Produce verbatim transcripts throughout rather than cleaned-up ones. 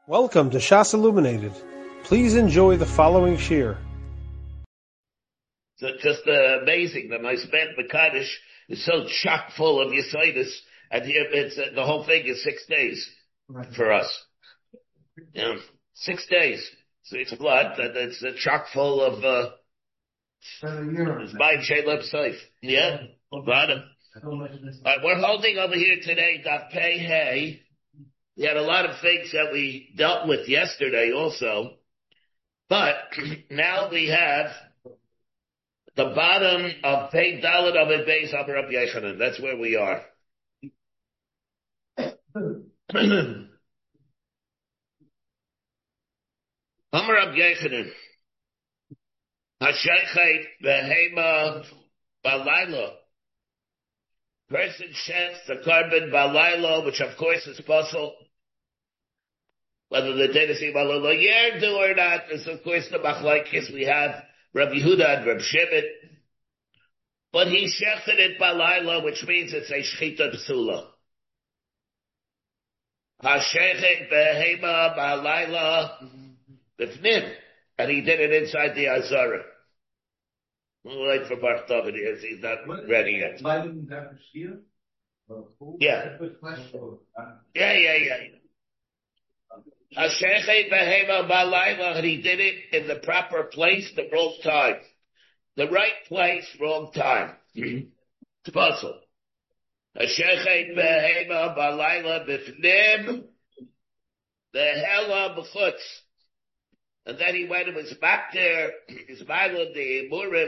Welcome to Shas Illuminated. Please enjoy the following shir. So just uh, amazing that my spent Mekadosh is so chock full of Yesodis, and here it's uh, the whole thing is six days right. for us. You know, six days. So it's blood, and it's uh, chock full of uh, it's by Shalem Saif. Yeah, bottom. All right, we're holding over here today Daf Pei Hey. We had a lot of things that we dealt with yesterday also, but now we have the bottom of Pei Dalet of a base of Rabbi Yechanan. That's where we are. Amar Rabbi Yechanan, Hashaychet behema balayla. Person sheds the carbon balayla, which of course is possible. Whether the data is Imalolo Yerdu or not is of course the machlokes we have Rabbi Yehuda and Rabbi Shimon. But he shechted it balayla, which means it's a shchita psula. Hashechet behema balayla b'fnim, and he did it inside the azara. We'll wait for Baruch David here. He's not ready yet. Yeah. Yeah, yeah, yeah. Hashechet behema balayla, and he did it in the proper place, the wrong time. The right place, wrong time. It's possible. Hashechet behema balayla b'fnim, the hella b'chutz. And then he went and was back there, his Milo, the Murim,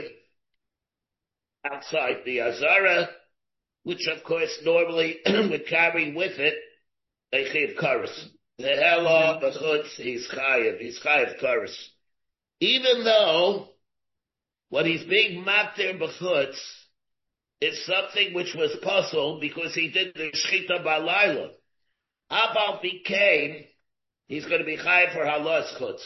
outside the Azara, which of course normally would carry with it a chiv karas. The hella b'chutz, he's chayiv, he's chayiv karas. Even though what he's being matir b'chutz is something which was possible because he did the shchita balayla. Abal became, he's going to be chayiv for halas chutz.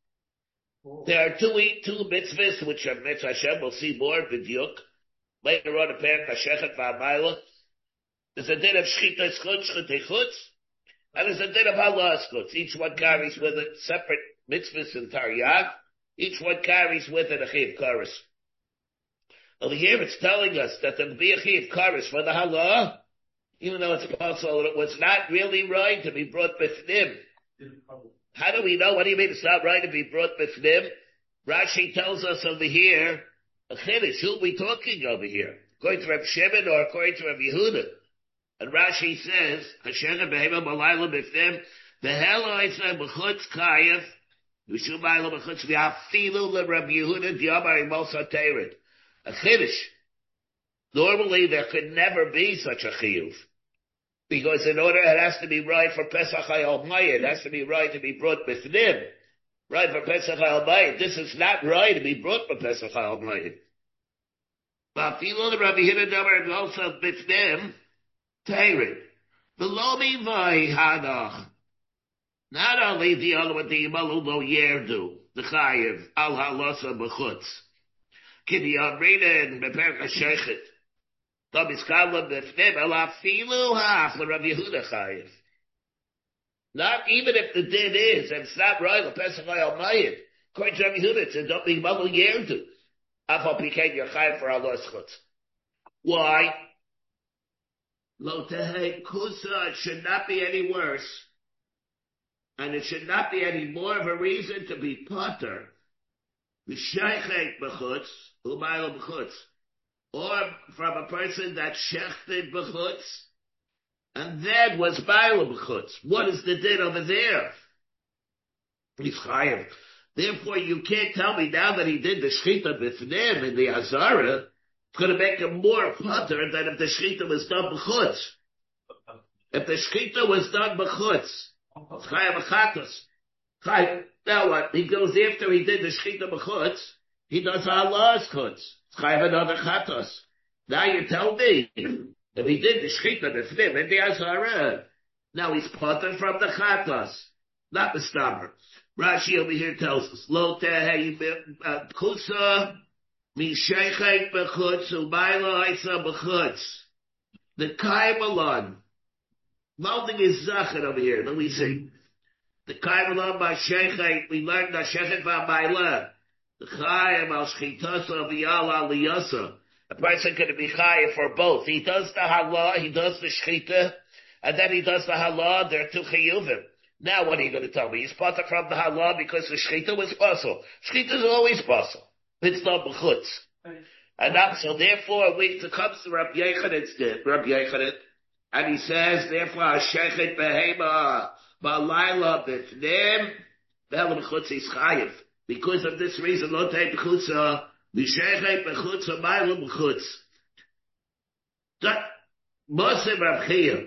There are two two mitzvahs which are mitzvah Hashem. We'll see more b'diuk later on. A pair kashechet v'amayla. There's a din of shchita chutz, shchita chutz, and there's a din of halas chutz. Each one carries with it separate mitzvahs and taryag. Each one carries with it a chiv karas. Over here, it's telling us that there will be a chiv karas for the halah, even though it's possible it was not really right to be brought b'fnim. How do we know? What do you mean it's not right to be brought b'fnim? Rashi tells us over here, a chiddush, who are we talking over here? According to Reb Shimon or according to Reb Yehuda? And Rashi says, Hashem behema balayla b'fnim, behelo etzem b'chutz kayev, v'shum bayla b'chutz v'afilu l'Reb Yehuda d'yamar imos ha'teiret. A chiddush. Normally there could never be such a chiyuv. Because in order, it has to be right for Pesach Hayal Mayit. It has to be right to be brought b'fnim. Right for Pesach Hayal Mayit. This is not right to be brought for Pesach Hayal Mayit. V'afilu l'Reb Yehuda d'yamar imos b'fnim, Teirit. Below me vay hadach. Not only the other with the Yimalu lo yerdu, the chayiv, al halasa b'chutz. Kidi amrinen beperk ha'shechet. Tom iskala b'fnim, el afilu hach l'Rav Yehuda chayiv. Not even if the din is, and it's not right, l'pesach ha'yalmayit. According to Rav Yehuda, it's a don't be Yimalu yerdu. Afal pikein your chayiv for halas chutz. Why? Lo tehei kusa, it should not be any worse. And it should not be any more of a reason to be potter. V'shaychet b'chutz, u'maylo b'chutz. Or from a person that shechted b'chutz, and then was maylo b'chutz. What is the din over there? He's chayav. Therefore, you can't tell me now that he did the shchita b'fnim in the Azara, it's going to make him more potter than if the shchita was done b'chutz. If the shchita was done b'chutz, it's chayav achatos. Chayav. Now what? He goes after he did the shchita b'chutz, he does halas chutz. It's chayav another chatos. Now you tell me, if he did the shchita b'fnim in the Azara, now he's potter from the chatos, not the stammer. Rashi over here tells us, Lo tehei kusa, Mishaychet b'chutz, u'mayla isa b'chutz. The kaimalon. Mounting is zachet over here. Let me see. The Kaimalon by Shechet, we learned that Shechet by Baila. The Chayim al Shchitasa v'yal aliyasa. A person can be Chayim for both. He does the Halah, he does the Shchita, and then he does the Halah, there are two Chiyuvim. Now what are you going to tell me? He's parted from the Halah because the Shchita was possible. Shchita is always possible. It's not B'chutz. And that, so therefore, we, it comes to Rabbi Yechanen's din, Rabbi Yechanan, and he says, therefore, Shechet behema, ba'layla b'fnim, b'elam b'chutz is chayiv. Because of this reason, lo tei b'chutza, b'shechet b'chutza, b'elam b'chutz. Moshe Reb Chia.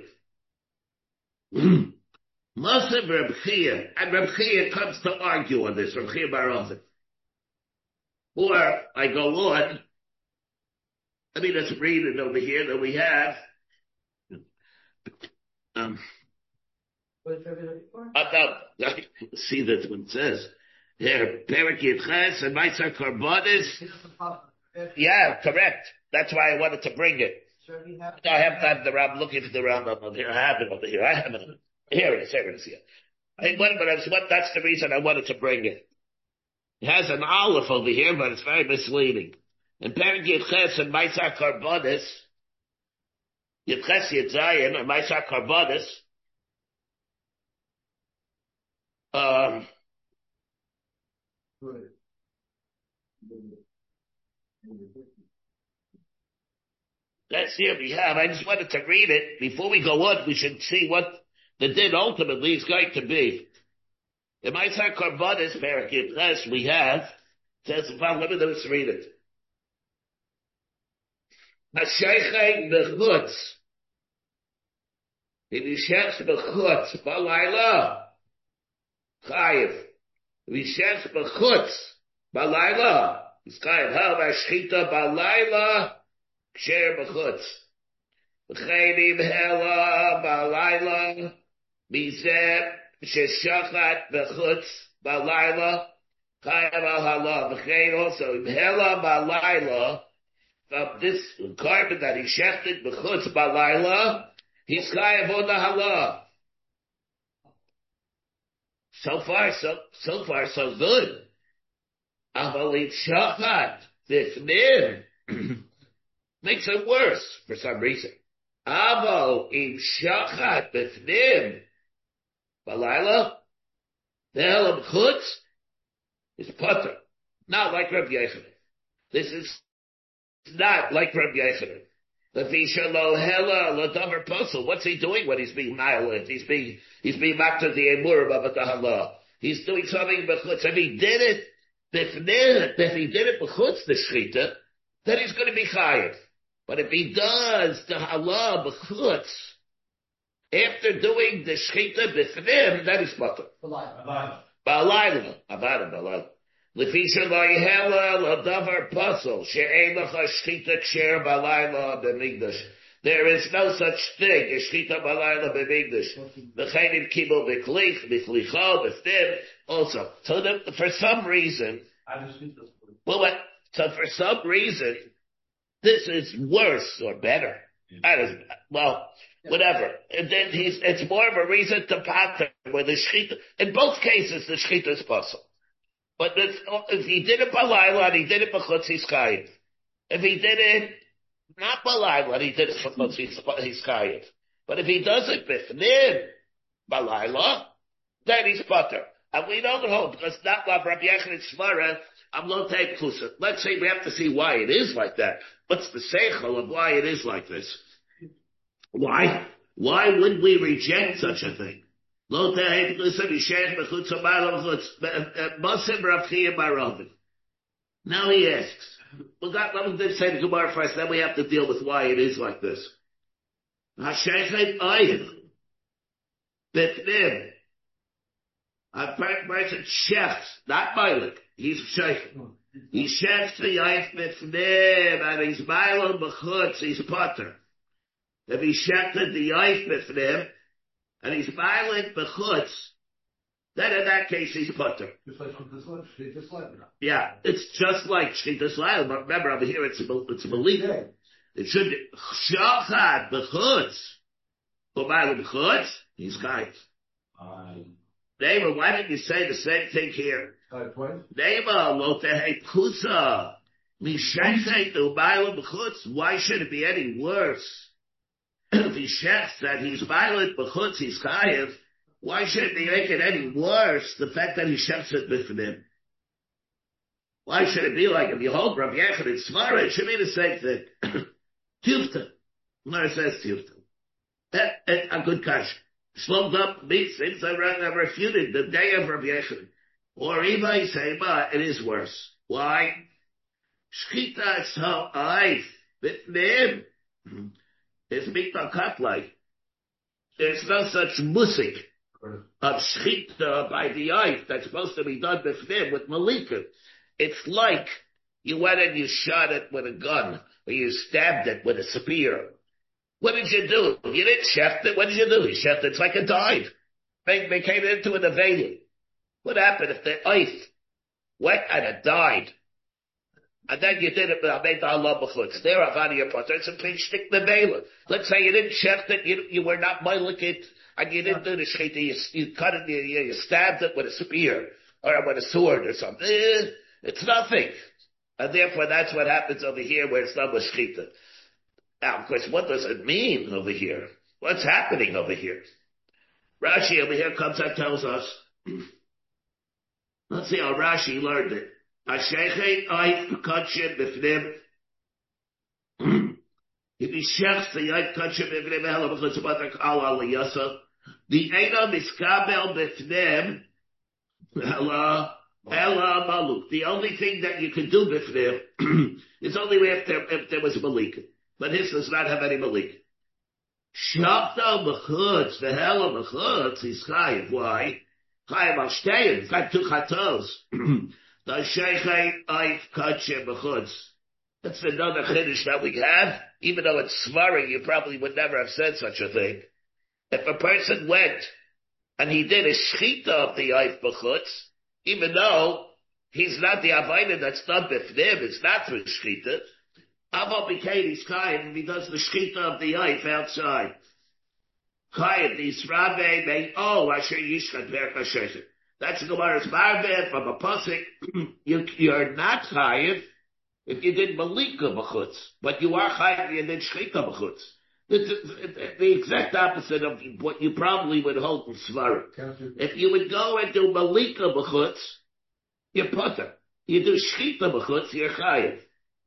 Moshe Reb Chia. And Reb Chia comes to argue on this, Reb Chia bar Oven. Or, I go on, I mean, let's read it over here that we have. Um, about, see that's what it says. Here, Perik Yitches and Meitzar Karbonis. Yeah, correct. That's why I wanted to bring it. No, I have time. The I'm looking for the Rambam over here. I have it over here. I have it. Here it is. Here it is. Here. I went, but I was, what, that's the reason I wanted to bring it. It has an olive over here, but it's very misleading. In Perik Yitches and Meitzar Karbonis, Yitches Yitzayin and Meitzar Karbonis, um, that's here we have. I just wanted to read it. Before we go on, we should see what the din ultimately is going to be. In Meitzar Karbonis, Perik Yitches, we have, it says, let me let's read it. Hashaychei b'chutz. If he shechs b'chutz, b'layla, chayiv. If he shechs b'chutz, b'layla, he's chayiv. How v'ashchita b'layla, ksher b'chutz. V'chayim hela b'layla, mizeh sheshachat b'chutz, b'layla, chayiv al-hala. V'chayim also, hela b'layla, of this carbon that he shechted b'chutz b'layla, he's chayav on the halah. So far, so so far, so good. Aval it shachat b'fnim makes it worse for some reason. Aval it shachat b'fnim b'layla, the hell of b'chutz is putter, not like Rabbi Yechanan. This is not like Rabbi Yechanan. Lefisha lo hela lo davar posel. What's he doing when he's being violent? He's being he's being back to the emur about the halah. He's doing something b'chutz. If he did it b'fnei, if he did it b'chutz the shchita, then he's going to be chayiv. But if he does the halah b'chutz after doing the shchita b'fnim, then he's mutter. Ba'alayla, ba'alayla, ba'alayla. Lefisha lo yehela lo davar pasol she'ein lacha shchita ksher b'alayla b'migdash. There is no such thing as shchita b'alayla b'migdash. V'chayim kibul b'klich b'chlicha b'fnim also. So the, for some reason, well, what? So for some reason, this is worse or better. That is, well, whatever. And then he's, it's more of a reason to pattern where the shchita. In both cases, the shchita is possible. But if he did it b'layla and he did it b'chutz, he's chayiv. If he did it not b'layla and he did it b'chutz, he's chayiv. But if he does it b'fnim b'layla, then he's putter. And we don't hold because not like Rabbi Yechanen's svara. I'm lo tei klusa. Let's say we have to see why it is like that. What's the seichel of why it is like this? Why? Why would we reject such a thing? Now he asks, well, God, let me say the Gemara first, then we have to deal with why it is like this. Hashechet ayin, b'fnim. A person shechs, not meilik. He's sheikh. He shechs the ayin b'fnim, and he's meilik b'chutz, he's potter. If he shechted the ayin b'fnim, and he's violent b'chutz, then in that case he's putter. Yeah, it's just like shchitas laila, but remember over here it's it's a belief. It should be shachat b'chutz, or violent b'chutz, he's chayiv. Neighbor, why didn't you say the same thing here? Neighbor, lo tehei pchusa. Why should it be any worse? If he shechs that he's violent, b'chutz, he's chayev, why should it be make it any worse, the fact that he shechs it b'fnim? Why should it be like, if you hold Rav Yechon in Svara, it should be the same thing. Tufta. Gemara says Tufta. A good kash. Slowed up, means things I refuted the day of Rav Yechon. Or Iba say, but it is worse. Why? Shchita so aif b'fnim. It's mikta katlai. There's no such musik of shchita by the aif that's supposed to be done b'fnim with malika. It's like you went and you shot it with a gun, or you stabbed it with a spear. What did you do? You didn't sheft it. What did you do? You sheft it. It's like it died. They, they came into an availing. What happened if the earth went and it died? And then you did it, made the Allah b'chutz. There, Avani, your potter, it's a clean shtick the Bela. Let's say you didn't sheft it, you, you were not moilik it, and you didn't do the shchita, you, you cut it, you, you stabbed it with a spear, or with a sword or something. Eh, it's nothing. And therefore, that's what happens over here where it's not with shchita. Now, of course, what does it mean over here? What's happening over here? Rashi over here comes and tells us, let's see how Rashi learned it. Ashechet ayf kachim b'fnim. If he shechs the ayf kachim b'fnim, hela b'chutz b'atak al aliyasa. The eina miskabel b'fnim, hela, hela maluk. The only thing that you can do b'fnim is only if there, if there was a malik. But his does not have any malik. Shachta b'chutz, the hela b'chutz, he's chayiv. Why? Chayiv al shteyin. He's got two chatos. The Sheikhei Eif Kachim B'chutz. That's another chiddush that we have. Even though it's svaring, you probably would never have said such a thing. If a person went and he did a shchita of the Eif B'chutz, even though he's not the Avaina that's done b'fnim, it's not through shchita, Aval B'kei he's kain if he does the shchita of the Eif outside. Kain, the Yisrabe may, oh, Asher Yishkat Berka Shechet. That's the Gemara's Marbeh from a pasuk. you, you're not chayiv if you did malika b'chutz, but you are chayiv if you did shchita b'chutz. It's the exact opposite of what you probably would hold in Svara. If you would go and do malika b'chutz, you're putter. You do shchita b'chutz, you're chayiv.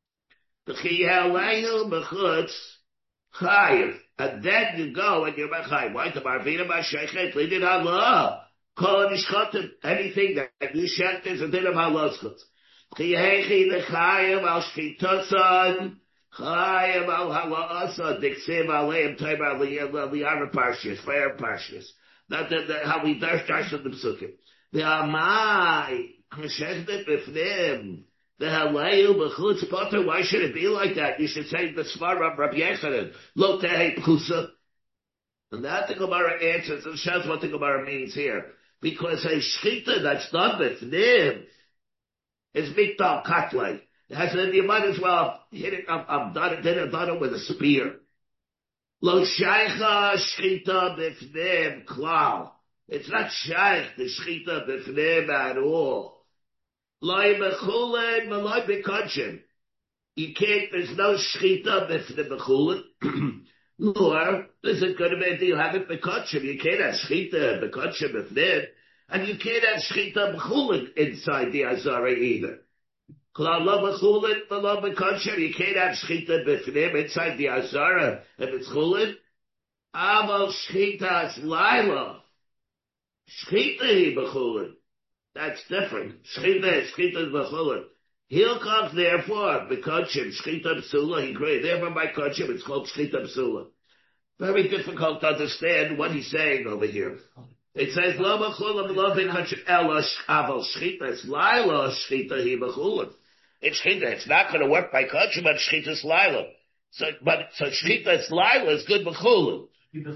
B'chiyaleinu b'chutz, chayiv. And then you go and you're chayiv. Why? The Marvina B'Shechet, Lidin Allah. Anything that you shekt is a din of halachot. Chiyechi lechayim al shchitasan, chayim al halachot, diksiv aleim taibar liyara parshias, fair parshias. Not that how we dash dash in the psukim. The amai, cheshdet b'fnim, the halayu b'chutz potter, why should it be like that? You should say the svar of Rabbi Yechanan, lo tehei pchusa. And that the Gemara answers and shows what the Gemara means here. Because a shchita that's done with nim is mikdal katlay. It has an, you might as well hit it, I'm, I'm done it, did it, done it with a spear. Lo shaycha shchita b'fnim klal. It's not shaykh, the shchita b'fnim at all. Loi b'chulin, maloi b'kachim. You can't, there's no shchita b'fnim b'chulin. Nor is it going to be, do you have it b'kachim? You can't have shchita b'kachim b'fnim, and you can't have shchita b'chulin inside the azara either. Klal lo b'chulin, lo b'kachim. You can't have shchita b'fnim inside the azara if it's chulin. Amal shchita is laila. Shchita hi b'chulin. That's different. Shchita is shchita b'chulin. He'll come therefore, b'kachim, shchita b'sula, he created. Therefore by kachim, it's called shchita b'sula. Very difficult to understand what he's saying over here. It says, lo b'chulam, lo b'kachim, ela aval shchita, it's laila shchita hi b'chulam. It's shchita, it's not going to work by kachim, but shchita is laila. So, but, so shchita is laila is good b'chulam.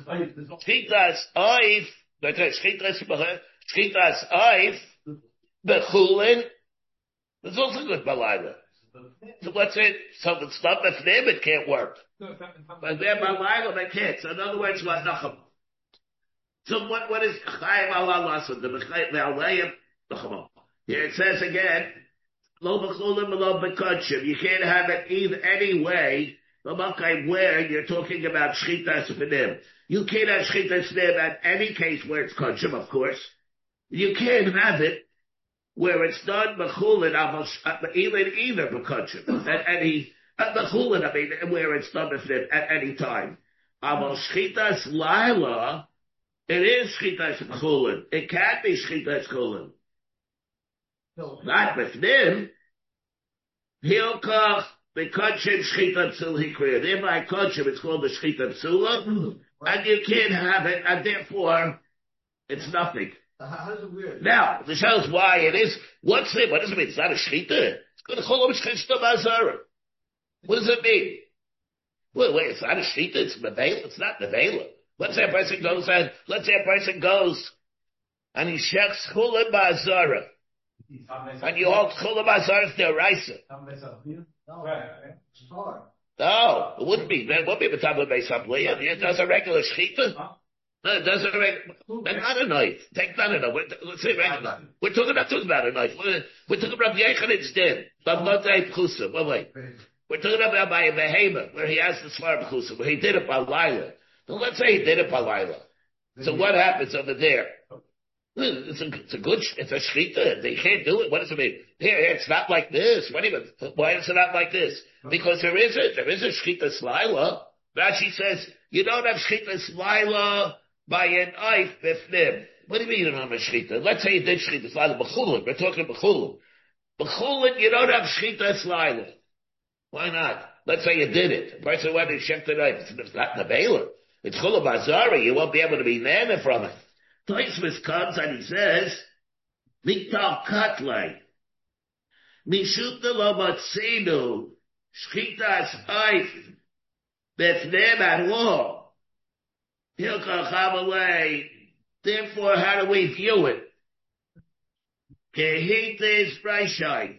Shchita is oif, shchita is, shchita is oif, b'chulam, it's also good balayla. So what's it? So if it's not b'fnim, it can't work. But there balayla, they can't. So in other words, what nacham? So what, what is Chayim Allah Lasa? The Bechayim Ve'alayim, the Here it says again, Lo B'chulim Lo B'kotshim. You can't have it either any way, where you're talking about Shchitas P'nim. You can't have Shchitas P'nim at any case where it's Kotshim, of course. You can't have it where it's done B'chulin, either, either B'kotshim. At any, at B'chulin, I mean, where it's done B'chulin at any time. Aval Shchitas Laila, it is Shchitas B'chulin. It can't be Shchitas B'chulin. No. Not B'chnim. Hilkach, B'kotshim Shchita P'sul Hikriya. If I Kotshim, it's called the Shchita P'sula, and you can't have it, and therefore, it's nothing. How is it weird? Now, the shows why it is. What's it? What does it mean? It's not a Shchita. It's going to call them Shchita Mazara. What does it mean? Wait, wait, it's not a Shchita, it's Nevela. It's not Nevela. Let's say a person goes and, let's say a person goes, and he shechs Chulim Ba'azara. And you hold Chulim Ba'azara D'Oraisa. No, it wouldn't be. It wouldn't be B'tabla Beis Hamliya. It does a regular Shchita. No, it does a regular, not a knife. Take not a knife. Let's say regular. We're talking about, talking about a knife. We're, we're talking about Yechanit's din. But not a Pchusa. Wait, wait. We're talking about by a behemoth, where he has the Svar Pchusa, where he did it by Laila. So let's say he did it by Laila. So what happens over there? It's a, it's a good, it's a shchita. They can't do it. What does it mean? Here, it's not like this. What even? Why is it not like this? Because there is a, there is a shchita slila. Rashi says, you don't have shchita slila by an oif bifnim. What do you mean you don't have a shchita? Let's say you did shchita slila b'chulin. We're talking b'chulin. B'chulin, you don't have shchita slila. Why not? Let's say you did it. The person went and checked the knife. It's not Nevela. It's Chulim Ba'azara. You won't be able to be nana from it. Tosfos comes and he says, Miktal Katlai, Mishut lo Matzinu, Shchitas Eif, Befnem Arlo, Hilchach Hamalei. Therefore, how do we view it? Kehites Breishai.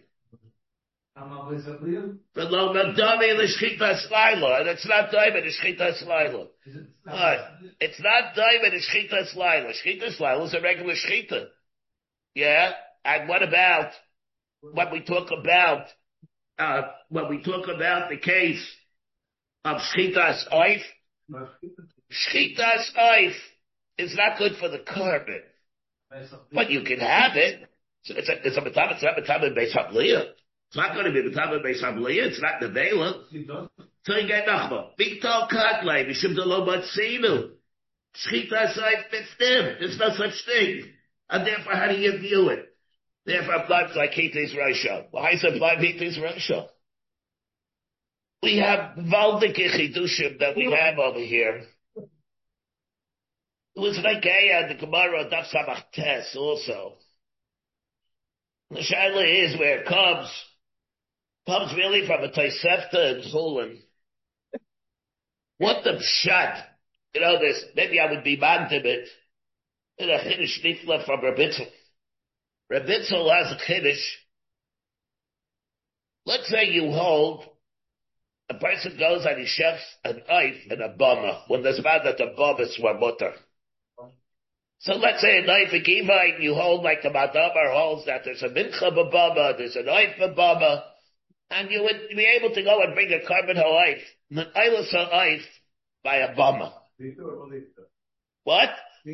But lo Madami l'Shchitas Laila, and it's not Daimon l'Shchitas Laila. It's not Daimon l'Shchitas Laila. Shchitas Laila is a regular Shchita. Yeah? And what about, when we talk about, uh, when we talk about the case of Shchitas Oif, Shchitas Oif is not good for the carbon. But you can have it. So it's a, it's a Matam, it's not Matam in Beis Hamliya. It's not going to be Matam in Beis Hamliya, it's not Nevela. So you get Nachma. Miktal Katlai, Mishum Delo Matzinu. Shchitas Oif Bifnim. There's no such thing. And therefore, how do you view it? Therefore, applies like Hites Rasha. Why is it applied Hites Rasha? We have Valdike Chidushim that we have over here. It was like Aya, the Gemara, Daf Samach Tes also. The Shaila is where it comes, comes really from a Tosefta and Chulin. What the pshat? You know, this, maybe I would be mantimate in a Chiddush Nifla from Rebitzel. Rebitzel has a Chiddush. Let's say you hold, a person goes and he chefs an knife and a bama, when there's bad that the bamas were mutter. So let's say a knife and givine, you hold like the Madabar holds that there's a mincha b'bama, there's a knife b'bama, and you would be able to go and bring a carbon ha'oif, an eilis ha'oif, by a bama. What?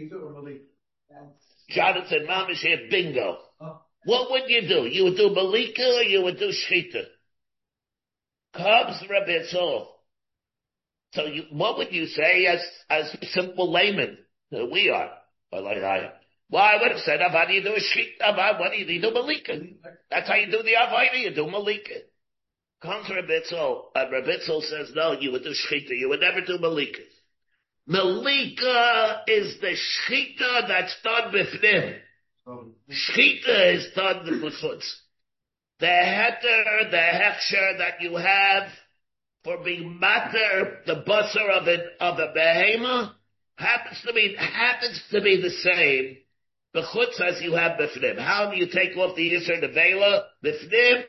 Jonathan Mamish here, bingo. What would you do? You would do malika or you would do shchita? Comes Rebitzel. So you, what would you say as, as simple laymen that we are? Why would have said, how do you do a shchita? What do you do? You do malika. That's how you do the avodah, you do malika. Comes Rebitzel, and Rebitzel says, no, you would do shchita. You would never do malika. Malika is the shchita that's done b'fnim. Shchita is done b'chutz. The heter, the hechsher that you have for being matter, the basar of it, of a behema, happens to be, happens to be the same b'chutz as you have b'fnim. How do you take off the yisr nevela? B'fnim?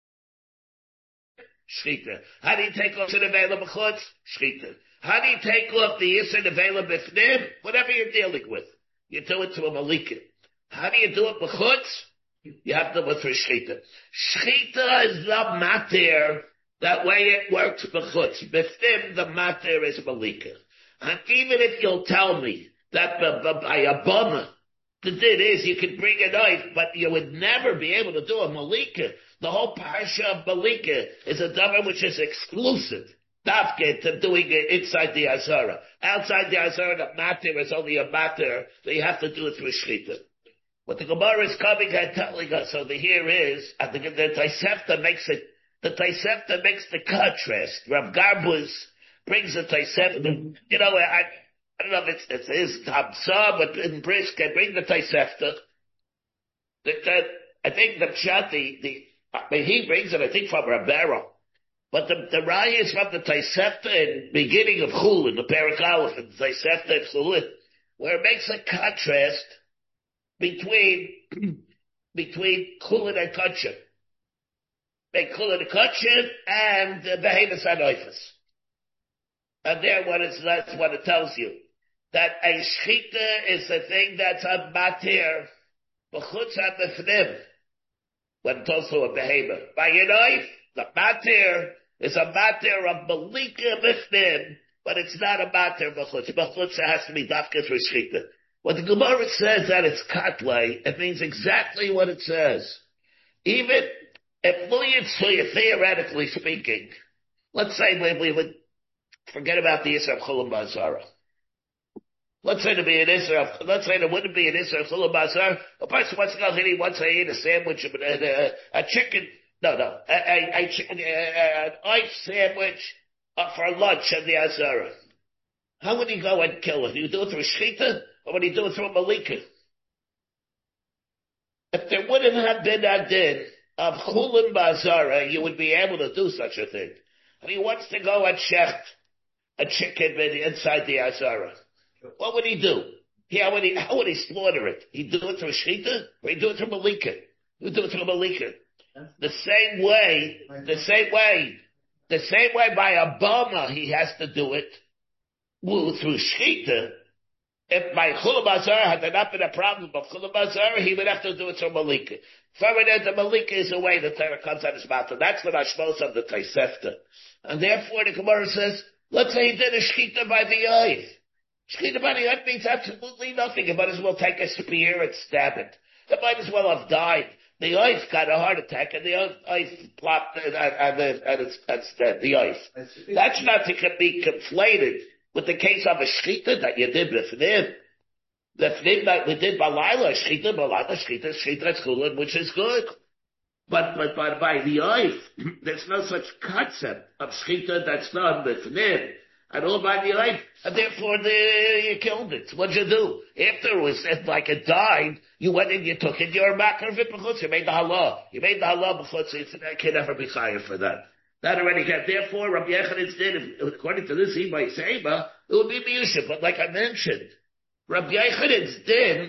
Shchita. How do you take off the nevela b'chutz? Shchita. How do you take off the yisr nevela b'fnim? Whatever you're dealing with. you do it to a malika. How do you do it b'chutz? You have to do it through shchita. Shchita is the matir. That way it works b'chutz. B'ftim, the matir is malika. And even if you'll tell me that by a bummer, the din is you could bring a knife, but you would never be able to do a malika. The whole parsha of malika is a davar which is exclusive. Dafke to doing it inside the Azara. Outside the Azara, the matir is only a matir, so you have to do it through shchita. What the Gemara is coming and telling us over here is, and the, the Tosefta makes it, the Tosefta makes the contrast. Rav Garbus brings the Tosefta, you know, I, I don't know if it's, it's his Tamsa, but in Brisk, I bring the Tosefta. The, the, I think the Pshat, the, the, I mean, he brings it, I think, from Rabera. But the, the Raya is from the Tosefta in beginning of Chulin, the Perek Aleph, and the Tosefta in Chulin, where it makes a contrast between, between Chulin and Kachin. Make Chulin and Kachin and uh, Behemoth and Oifus. And there what it's, that's what it tells you. That a shchita is a thing that's a matir, b'chutz ha-b'fnim, when it talks to a behemoth. By a knife, the matir is a matir of malika b'fnim, but it's not a matir b'chutz. B'chutz has to be dafka through shchita. When the Gemara says that it's katlei, it means exactly what it says. Even if Mu'yitzuya, theoretically speaking, let's say we, we would forget about the Isra of Chulam Bazara. Let's say to be an Isra of, let's say there wouldn't be an Isra of Chulam Bazara. A person wants to go and he wants to eat a sandwich, a, a, a chicken, no, no, a, a, a chicken, a, a, an ice sandwich uh, for lunch at the Azara. How would he go and kill it? Do you do it through Shchita? Or would he do it through a Malika? If there wouldn't have been that din of Chulam Bazara, you would be able to do such a thing. And he wants to go and shecht a chicken inside the Azara. What would he do? He, how, would he, how would he slaughter it? He'd do it through Shchita? Or he'd do it through Malika? He'd do it through Malika. The same way, the same way, the same way by a bama he has to do it through Shchita. If by Chulam Bazara had there not been a problem of Chulam Bazara, he would have to do it through Malika. Further, the Malika is the way the Torah comes out of his mouth, and that's the Mashmos of the Tosefta. And therefore the Gemara says, let's say he did a Shchita by the eye. Shchita by the eye means absolutely nothing. He might as well take a spear and stab it. He might as well have died. The ice got a heart attack, and the ice plopped, and, and, and, and it's, it's dead, the ice. That's not to be conflated with the case of a shchita that you did b'fnim. The fnim that we did balayla, shchita, balayla, shchita, shchita, chulin, which is good. But, but, but by the oif, there's no such concept of shchita that's done b'fnim. And all by the oif, and therefore the, you killed it. What'd you do? After it was like it died, you went and you took it, you're a makar of it b'chutz, you made the halah. You made the halah b'chutz, it can never be higher for that. That already got. Therefore, Rabbi Yechon's din, according to this, he might say, it would be miyusha. But like I mentioned, Rabbi Yechon's din,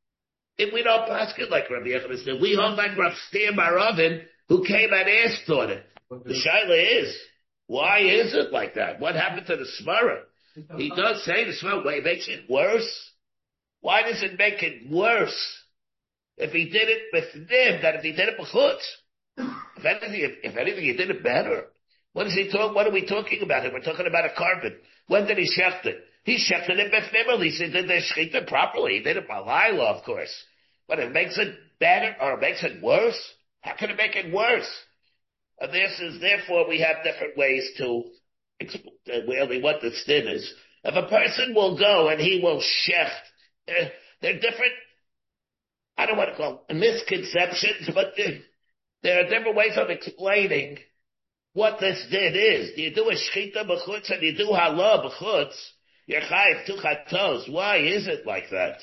if we don't pass it like Rabbi Yechon's din, we hold like Rav Stam Baravin, who came and asked on it. The shaila is, why is it like that? What happened to the Smara? He does say the Smara, wait, makes it worse? Why does it make it worse? If he did it with them, that if he did it b'chutz? If anything, if, if anything, he did it better. What is he talk? What are we talking about here? We're talking about a carbon. When did he shecht it? He shechted it b'fnim. He said, did they shecht it properly? He did it balayla, of course. But it makes it better, or it makes it worse? How can it make it worse? And this is, therefore, we have different ways to explain really what the sin is. If a person will go and he will shecht, they're, they're different, I don't want to call them misconceptions, but they're, there are different ways of explaining what this din is. Do you do a shchita b'chutz and you do halah b'chutz? You're chayiv two chatos. Why is it like that?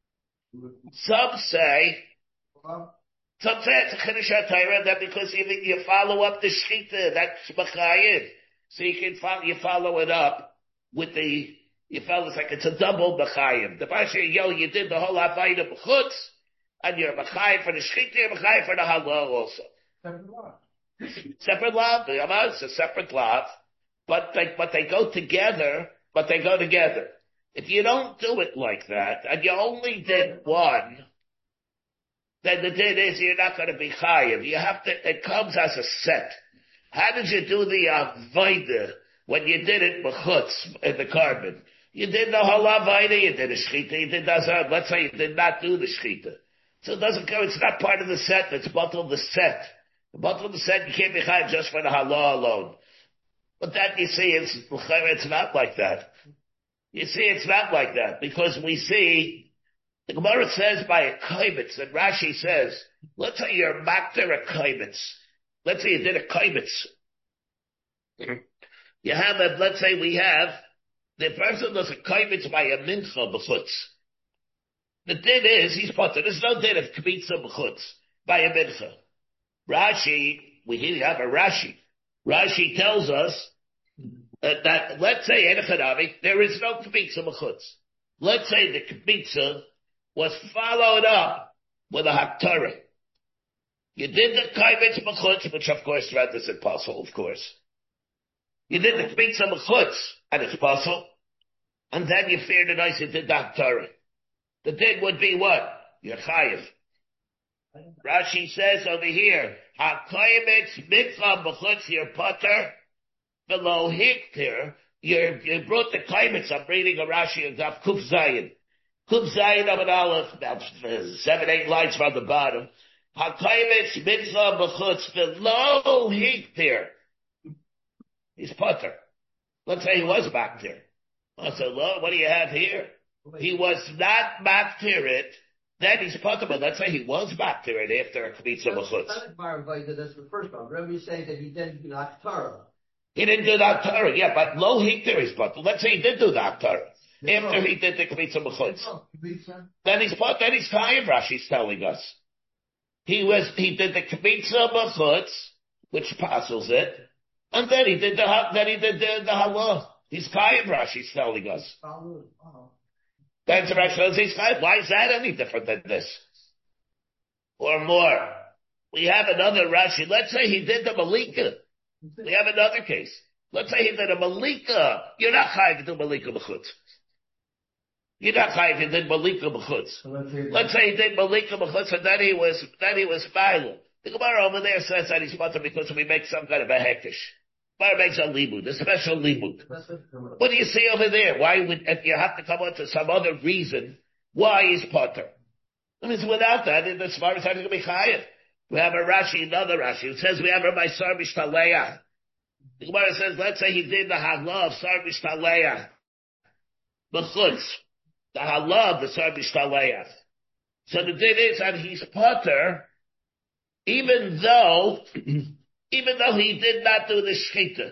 Some say, some say it's a chiddush HaTorah that because you, you follow up the shchita, that's b'chayiv. So you can follow, you follow it up with the, you follow, it's like it's a double b'chayiv. The Pasha, yo, you did the whole Havayda b'chutz, and you're b'chayiv for the shchita, you're b'chayiv for the halah also. Separate law. Separate law. It's a separate law. But they, but they go together, but they go together. If you don't do it like that, and you only did one, then the din is you're not going to be chayiv. You have to, it comes as a set. How did you do the avodah when you did it b'chutz in the carbon? You did the halavaida, you did a shchita, you did the, let's say you did not do the shchita. So it doesn't go, it's not part of the set, it's bottle the set. The bottle of the set, you can't be chayiv just for the halah alone. But that, you see, it's, it's not like that. You see, it's not like that, because we see, the Gemara says by a kaibitz, and Rashi says, let's say you're makter a kaibitz. Let's say you did a kaibitz. You have a, let's say we have, the person does a kaibitz by a mincha b'chutz. The din is, he's potter. There's no din of kibitza b'chutz by a mincha. Rashi, we here have a Rashi. Rashi tells us uh, that, let's say, Enechadami, there is no kibitza b'chutz. Let's say the kibitza was followed up with a haktarah. You did the kaibitz b'chutz, which of course renders it possible, of course. You did the kibitza b'chutz, and it's possible. And then you feared it nice, you did the haktarah. The din would be what? You're chayiv. Rashi says over here, HaKaibetz mitzvah b'chutz your potter, below hiktir, you you brought the kaibetz, I'm reading a Rashi of Daf Kuf Zayin. Kuf Zayin of an Aleph, about seven, eight lines from the bottom. HaKaibetz mitzvah b'chutz below hiktir. He's potter. Let's say he was back there. I said, well, what do you have here? He was not back there it. Then he's potter, but let's say he was back there it after a kibitza b'chutz. That's the first one. Remember you saying that he didn't do the Haktarah. He didn't do the Haktarah, yeah, but low hiktir he's potter. Let's say he did do the Haktarah after he did the kibitza b'chutz. Then he's potter, then he's chayiv, Rashi's telling us. He was, he did the kibitza b'chutz, which passes it, and then he did the, then he did the, the halah. He's chayiv, Rashi's telling us. That's Rashi says he's chayiv. Why is that any different than this? Or more. We have another Rashi. Let's say he did the malika. We have another case. Let's say he did a malika. You're not chayiv to do malika b'chutz. You're not chayiv to do malika b'chutz. Let's say he did malika b'chutz and then he was, then he was violent. The Gemara over there says that he's potter because we make some kind of a hekesh. Gemara makes a limud, a special limud. What do you see over there? Why would, if you have to come up to some other reason, why is potter? I mean, without that, in the Svar is going to be chayiv. We have a Rashi, another Rashi. It says we have a Maisar Mishtaleah. The Gemara says, let's say he did the halah of Sar Mishtaleah. B'chutz. The halah of the Sar Mishtaleah. So the din is that he's potter, even though, even though he did not do the shchita.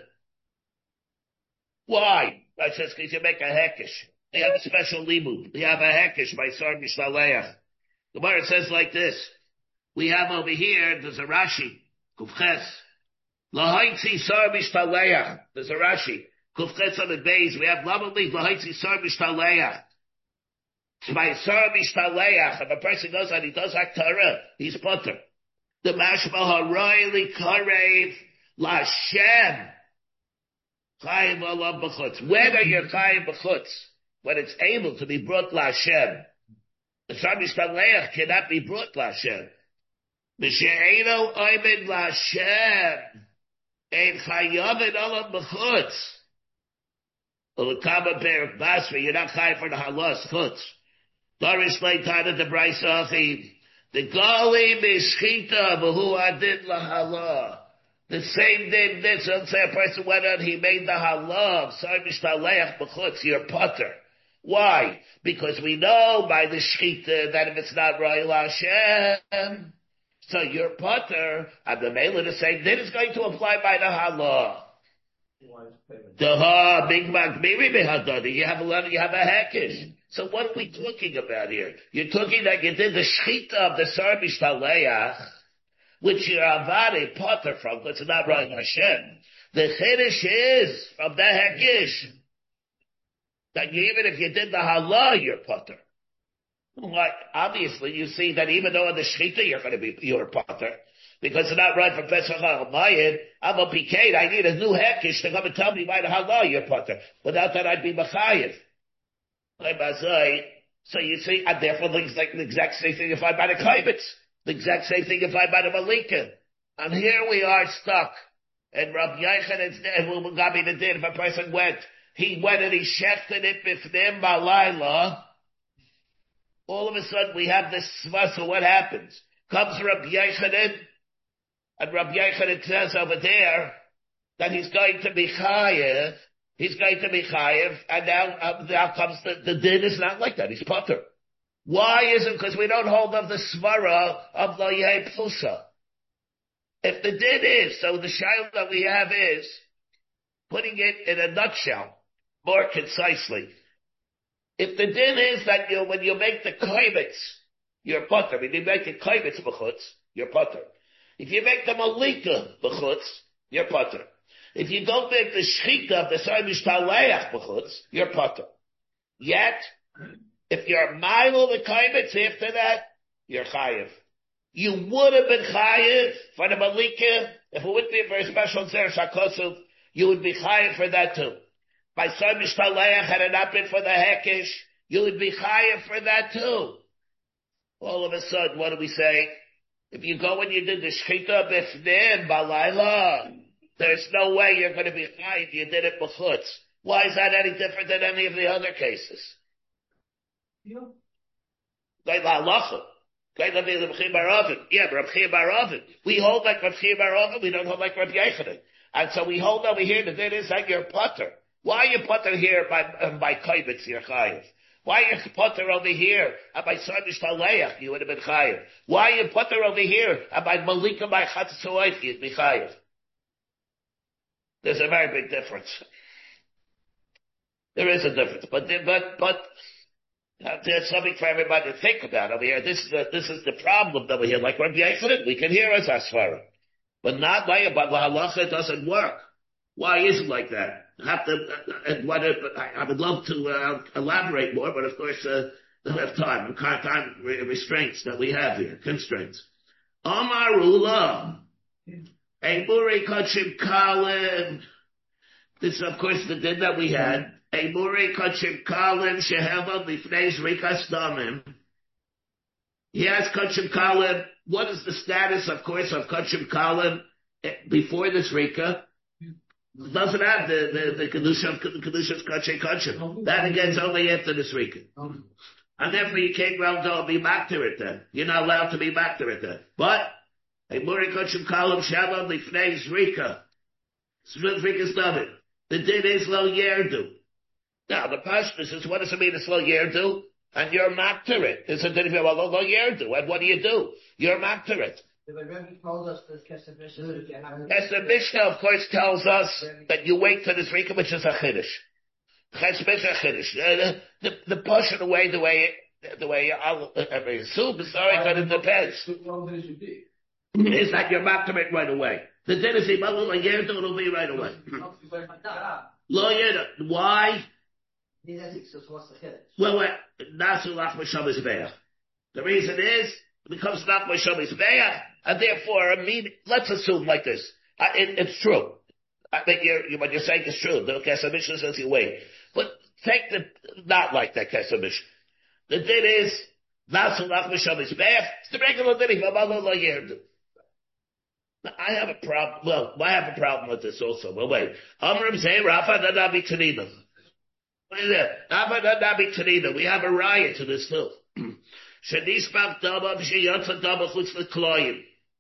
Why? I says, because you make a hekesh. They have a special limud. They have a hekesh by Sar Mishtaleah. The Gemara says like this. We have over here, there's a Rashi, Kufches. Lahaitzi Sar Mishtaleah. There's a Rashi. Kufches on the base. We have Lamali, Lahaitzi Sar Mishtaleah. By Sar Mishtaleah, if a person goes and he does Haktarah, he's potter. The mashma harayli karev lashem chayim alav b'chutz. Whether you're chayim b'chutz, when it's able to be brought lashem, the Sar Mishtaleah cannot be brought lashem. M'she'eno oimed lashem ein chayavin alav b'chutz. Ulekama be'er basra, you're not chayim for the halas chutz. Darish leitana the brayso achim. The gali mishchita b'hu adin lahalah. The same day, this, let's say a person went out, he made the halah, Sar Mishtaleach b'chutz, you're potter. Why? Because we know by the shchita that if it's not Royal Hashem, so you're potter, and the male the same din is going to apply by the halah. The ha big magmiri behadadi. You have a lot. You have a hekesh. So what are we talking about here? You're talking that you did the shchita of the Sar Mishtaleach, which you're avare potter from, because it's not right Hashem. The chiddush is from the hekesh that you, even if you did the halah, you're potter. Like obviously, you see that even though in the shchita you're going to be you're potter. Because it's not right for Pesach HaMayid, I'm a P K, I need a new hekesh to come and tell me by the halah you're potter. Without that, I'd be Machayev. So you see, and therefore it's like the exact same thing if I buy the Kaibitz. The exact same thing if I buy the Malika. And here we are stuck. And Rabbi Yochanan and Gabi the din, if a person went, he went and he shefted it b'fnim balayla. All of a sudden we have this svasa. So what happens? Comes Rabbi Yochanan, and Rabbi Yochanan says over there that he's going to be chayev. He's going to be chayev, and now, uh, now comes the, the din is not like that. He's potter. Why is it? Because we don't hold of the svara of the yeh plusa. If the din is, so the shaila that we have is, putting it in a nutshell, more concisely. If the din is that you, when you make the kovetz, you're potter. When you make the kovetz b'chutz, you're potter. If you make the malika b'chutz, you're potter. If you don't make the shchita b'say mishtaleach b'chutz, you're potter. Yet, if you're mile the kovetz after that, you're chayiv. You would have been chayiv for the malika, if it wouldn't be for a special zer shakosuf, you would be chayiv for that too. By Soy Mishtaleach, had it not been for the hekesh, you would be chayiv for that too. All of a sudden, what do we say? If you go and you did the shchita b'fnim balayla, there's no way you're going to be chayiv. You did it b'chutz. Why is that any different than any of the other cases? Yeah. Yeah, but Reb Chia bar Oven. We hold like Reb Chia bar Oven, we don't hold like Reb Yochanan. And so we hold over here that it is like your potter. Why are you potter here by, um, by Kovetz, you're chayiv? Why are you potter over here and by Sardish Taleach, you would have been chayiv? Why are you potter over here and by Malika by Chatzah, you'd be chayiv? There's a very big difference. There is a difference. But, but, but, Uh, there's something for everybody to think about over here. This is the, this is the problem over here. Like Rabbi Yochanan, we can hear as Asfara. But not like, but the halacha, it doesn't work. Why is it like that? I have to, uh, and what, uh, I, I would love to, uh, elaborate more, but of course, uh, don't have time. Time restraints that we have here. Constraints. Amarula. Eiburi Kachim Kalim. This is, of course, the din that we had. Eiburi Kachim Kalim Sheheva Lifnei Zrikas Damim. He has Kachim Kalim. What is the status, of course, of Kachim Kalim before this Rika? It doesn't have the, the, the Kedusha of Kedusha's Kachim Kachim. That again is only after this Rika. And therefore you can't well go be back to it then. You're not allowed to be back to it then. But, Eiburi Kachim Kalim Sheheva Lifnei Zrika. Zrika's Damim. The din is lo yerdu. Now, the Pashtus is, what does it mean it's lo yerdu? And you're not to it. It's a din of lo yerdu. And what do you do? You're not to it. The Rebbe told us that Kesef Mishnah. Kesef Mishnah, of course, tells us that you wait for this Rika, which is a Chiddush. Kesef Mishnah Chiddush. Uh, the, the Pasha, the way, the way, the way I'll assume, sorry, but it depends. Is that you're not to it right away. The din is lo yerdu, it'll be right away. Lo yerdu. Why? Well, Nasulach Mashabbos Be'ach. The reason is, it becomes not Mashabbos Be'ach, and therefore, I mean, let's assume like this. Uh, it, it's true. I think you're, you, what you're saying is true. The Kesef Mishnah says you wait. But take the, not like that Kesef Mishnah. The din is, Nasulach Mashabbos Be'ach, it's the regular din, lo yerdu. I have a problem. Well, I have a problem with this also. Well, wait. Amram say Rafa Nadabi Tanina. What is that? Rafa Nadabi Tanina. We have a riot to this too. Shadishbach Daba Shiyatza Daba Chutz L'Kloyim.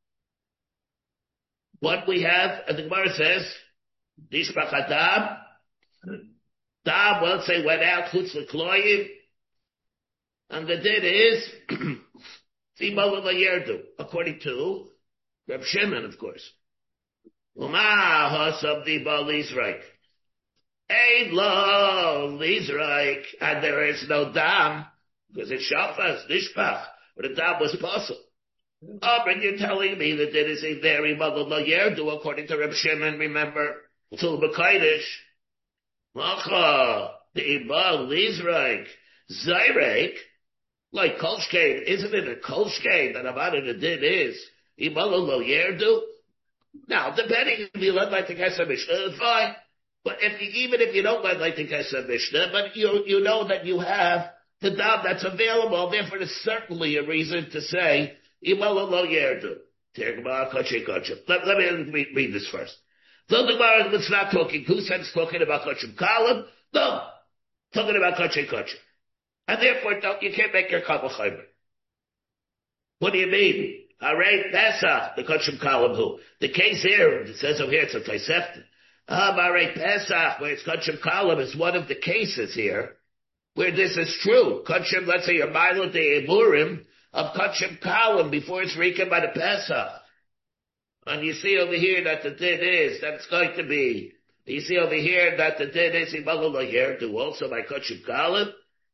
What we have, and the Gemara says, Dishbach Adam. Dab, well, say went out Chutz L'Kloyim. And the din is, Tzimah L'Yerdu. According to Reb Shimon, of course. Uma hasab di bal Lizraik. Ein lo Lizraik. And there is no dam, because it's shafas, nishpach, but the dam was possible. Oh, but you're telling me that it is a very malul lo yerdu, according to Reb Shimon, remember, till B'Kaidish. Macha, di bal Lizraik. Zayrek, like Kolshkein, isn't it a Kolshkein that about it a din is? Now, depending if you look like the Kesef Mishnah, fine. But if you, even if you don't like, like the Kesef Mishnah, but you, you know that you have the dam that's available, therefore there's certainly a reason to say, Imalo lo yerdu. Let, let me read, read this first. So the Gemara is not talking, who said it's talking about Kachim Kalim? No. Talking about Kachim Kachim. And therefore, don't, you can't make your Kabul Chaymer. What do you mean? Alright, Pesach, the Kachim Kalim who? The case here, it says over here, it's a Tosefta. Um, alright, Pesach, where it's Kachim Kalim, is one of the cases here, where this is true. Kachim, let's say, your Milo de Emurim, of Kachim Kalim, before it's Rika by the Pesach. And you see over here that the din is, that it's going to be, you see over here that the din is, Imalu lo yerdu, also by Kachim Kalim.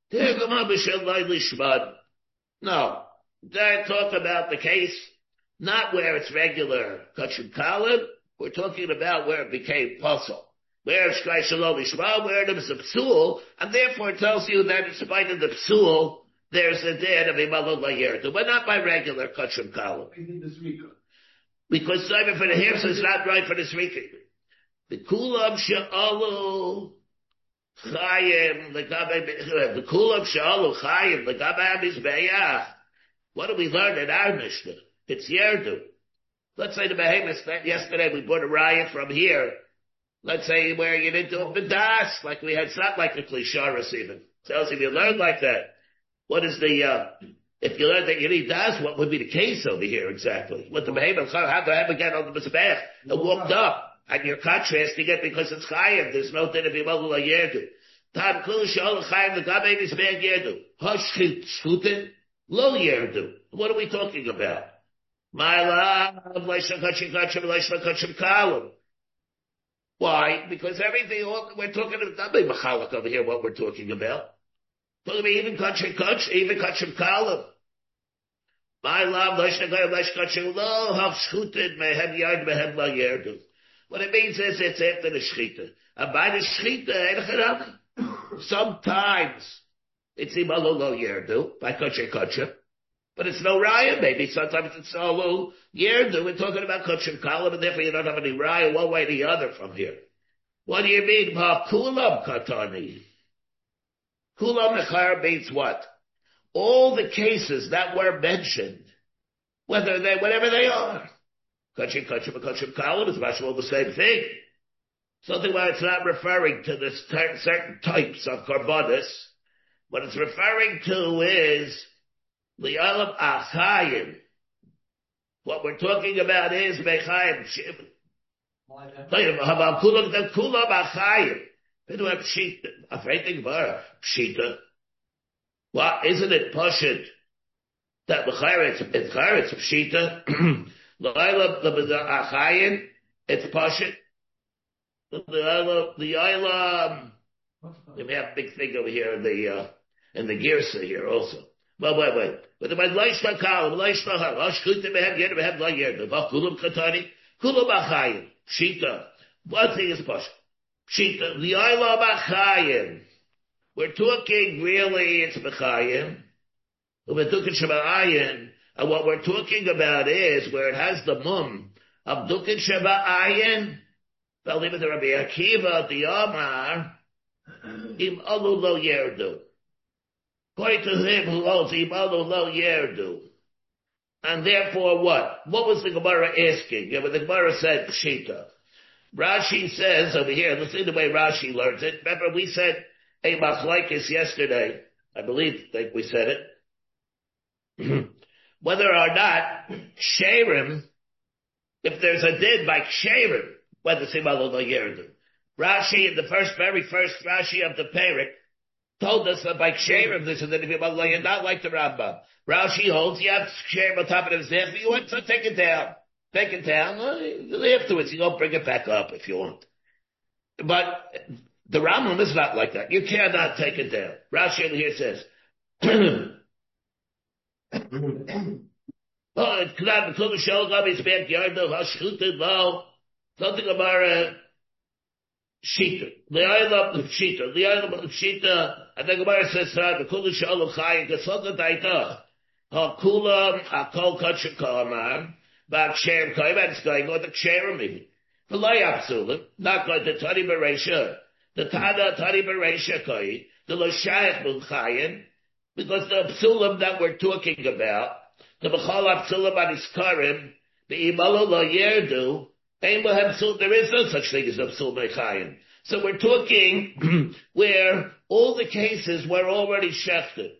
No. They talk about the case, not where it's regular Kachim Kalim, we're talking about where it became puzzle. Where it's Shkai Shalom Lishma, where there was a psul, and therefore it tells you that in spite of the psul, there's a din of Imalu lo yerdu, but not by regular Kachim Kalim. Because Simon for the Hirs is not right for the Srika. The Kulam Sha'alu Chayim, the Kulam Sha'alu Chayim, the Gabam is Bayah. What do we learn in our Mishnah? It's Yerdu. Let's say the behemoth, yesterday we brought a riot from here. Let's say where you didn't do a B'das, like we had, it's not like the Klisharis even. Tells you if you learn like that, what is the, uh, if you learn that you need das, what would be the case over here exactly? What the behemoth, how do I ever get on the Mizbech? It walked up. And you're contrasting it because it's Chayiv. There's no din of Imalu lo yerdu. Tam kul sh'ol Chayiv, the Gabe is bad yerdu. Hashchit shchutin, lo yerdu. What are we talking about? My love, leishna kachim kachim, leishna kachim kalim. Why? Because everything, we're talking about, not be machalak over here, what we're talking about. Talking about even kachim kachim, even kachim kalim. My love, leishna kachim, leishna kachim, lo hashchutin, mehem yard, mehem lo yerdu. What it means is it's after the shechita. And by the shechita, sometimes it's Imalu lo yerdu, by kachim kachim. But it's no raya, maybe. Sometimes it's solo yerdu. We're talking about kachim kalim, and therefore you don't have any raya one way or the other from here. What do you mean? Ma kulam katani. Kulam nechar means what? All the cases that were mentioned, whether they, whatever they are. Kachim kachim and kachim kalim is much more the same thing. Something where it's not referring to this ter- certain types of karbonis. What it's referring to is li'alam achayim. What we're talking about is mechayim shim. Kulam the kulam achayim. They don't have pshita. Afraid think about pshita. What isn't it pashut that mechayim it's it's it's pshita. The Ayla, the Achayin, it's Pashit. The Ayla, the Ayla, we have a big thing over here in the, uh, in the Girsa here also. Well, wait, wait. But the Leishna Kalam, Leishna Har, Ashkutim Mehem Yer, Mehem La Yer, the Kulam Katani, Kulam Achayin, Shita. One thing is Pashit. Shita, the Ayla Achayin. We're talking really, it's Mechayim. We're talking Shema'ayin. And what we're talking about is where it has the mum of Dukin Sheba Ayin, believe it, Rabbi Akiva, the Omar, Im Alu Lo Yerdu. According to him who holds Im Alu Lo Yerdu. And therefore what? What was the Gemara asking? Yeah, but the Gemara said Pshita. Rashi says over here, listen to the way Rashi learns it. Remember we said a machlekes yesterday. I believe, I think we said it. Whether or not Ksherim, if there's a din by Ksherim, whether Simalu lo Yerdu. Rashi, in the first, very first Rashi of the Perek, told us that by Ksherim, this is the Simalu lo Yerdu, not like the Rambam. Rashi holds, you have Ksherim on top of his head, you want to take it down. Take it down, afterwards you go bring it back up if you want. But the Rambam is not like that. You cannot take it down. Rashi over here says, oh, it's not the Kulam Shol Gabi's backyard, no, Hashchutin, no. Something about a Shita. The Ayla of Shita. The Ayla of Shita. And the Gemara says, the Kulam Shol Chayim, the Sota Daita. Ha Kulam, Ha Kol Kachim Kalamar. Bak Shem Kaim, and it's going on the Ksherim even. V'loy Psulim, not going to Tani Bereisha. The Tana Tani Bereisha Koi, the Lo Shayach Munchayin, because the Psulim that we're talking about, the B'chol Psulim on Iskarim, the Imalo Lo Yerdu, there is no such thing as a Psul Mechayim. So we're talking where all the cases were already shechted.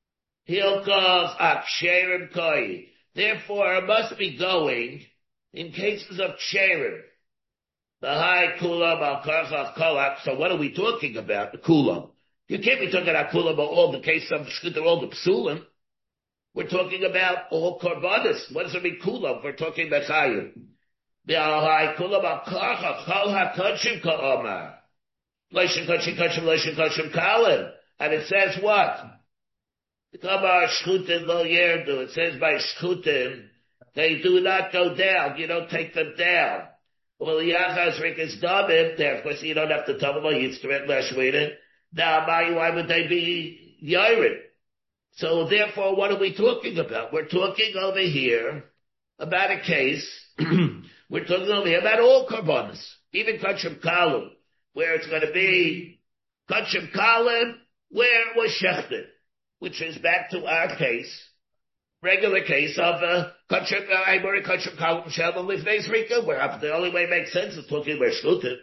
Hilkov Aksherim Koi. Therefore, it must be going in cases of Ksherim. The high Kulam Al Karchach Kolak. So what are we talking about? The Kulam. You can't be talking about Kulam about all the cases of Shchuta, all the Psulim. We're talking about all Korbanis. What does it mean Kulam? We're talking about Chayim. The high Kulam Al Karchach Kol HaKodshim Ka'omar. Leishim Kodshim Kodshim Leishim Kodshim Kalim. And it says what? Kamar Shchutin Lo Yerdu. It says by Shchutin, they do not go down. You don't take them down. Well, Yachas Rikas Damim, there, of course, you don't have to tell them, you instrument Lashweden. Now, why would they be Yared? So, therefore, what are we talking about? We're talking over here about a case, we're talking over here about all Karbonis, even Kachim Kalim, where it's going to be Kachim Kalim, where it was Shechted, which is back to our case, regular case of uh, Kachim, I worry Kachim Kalim Shalom Lifnei Zrika, where the only way it makes sense is talking about Shchutin.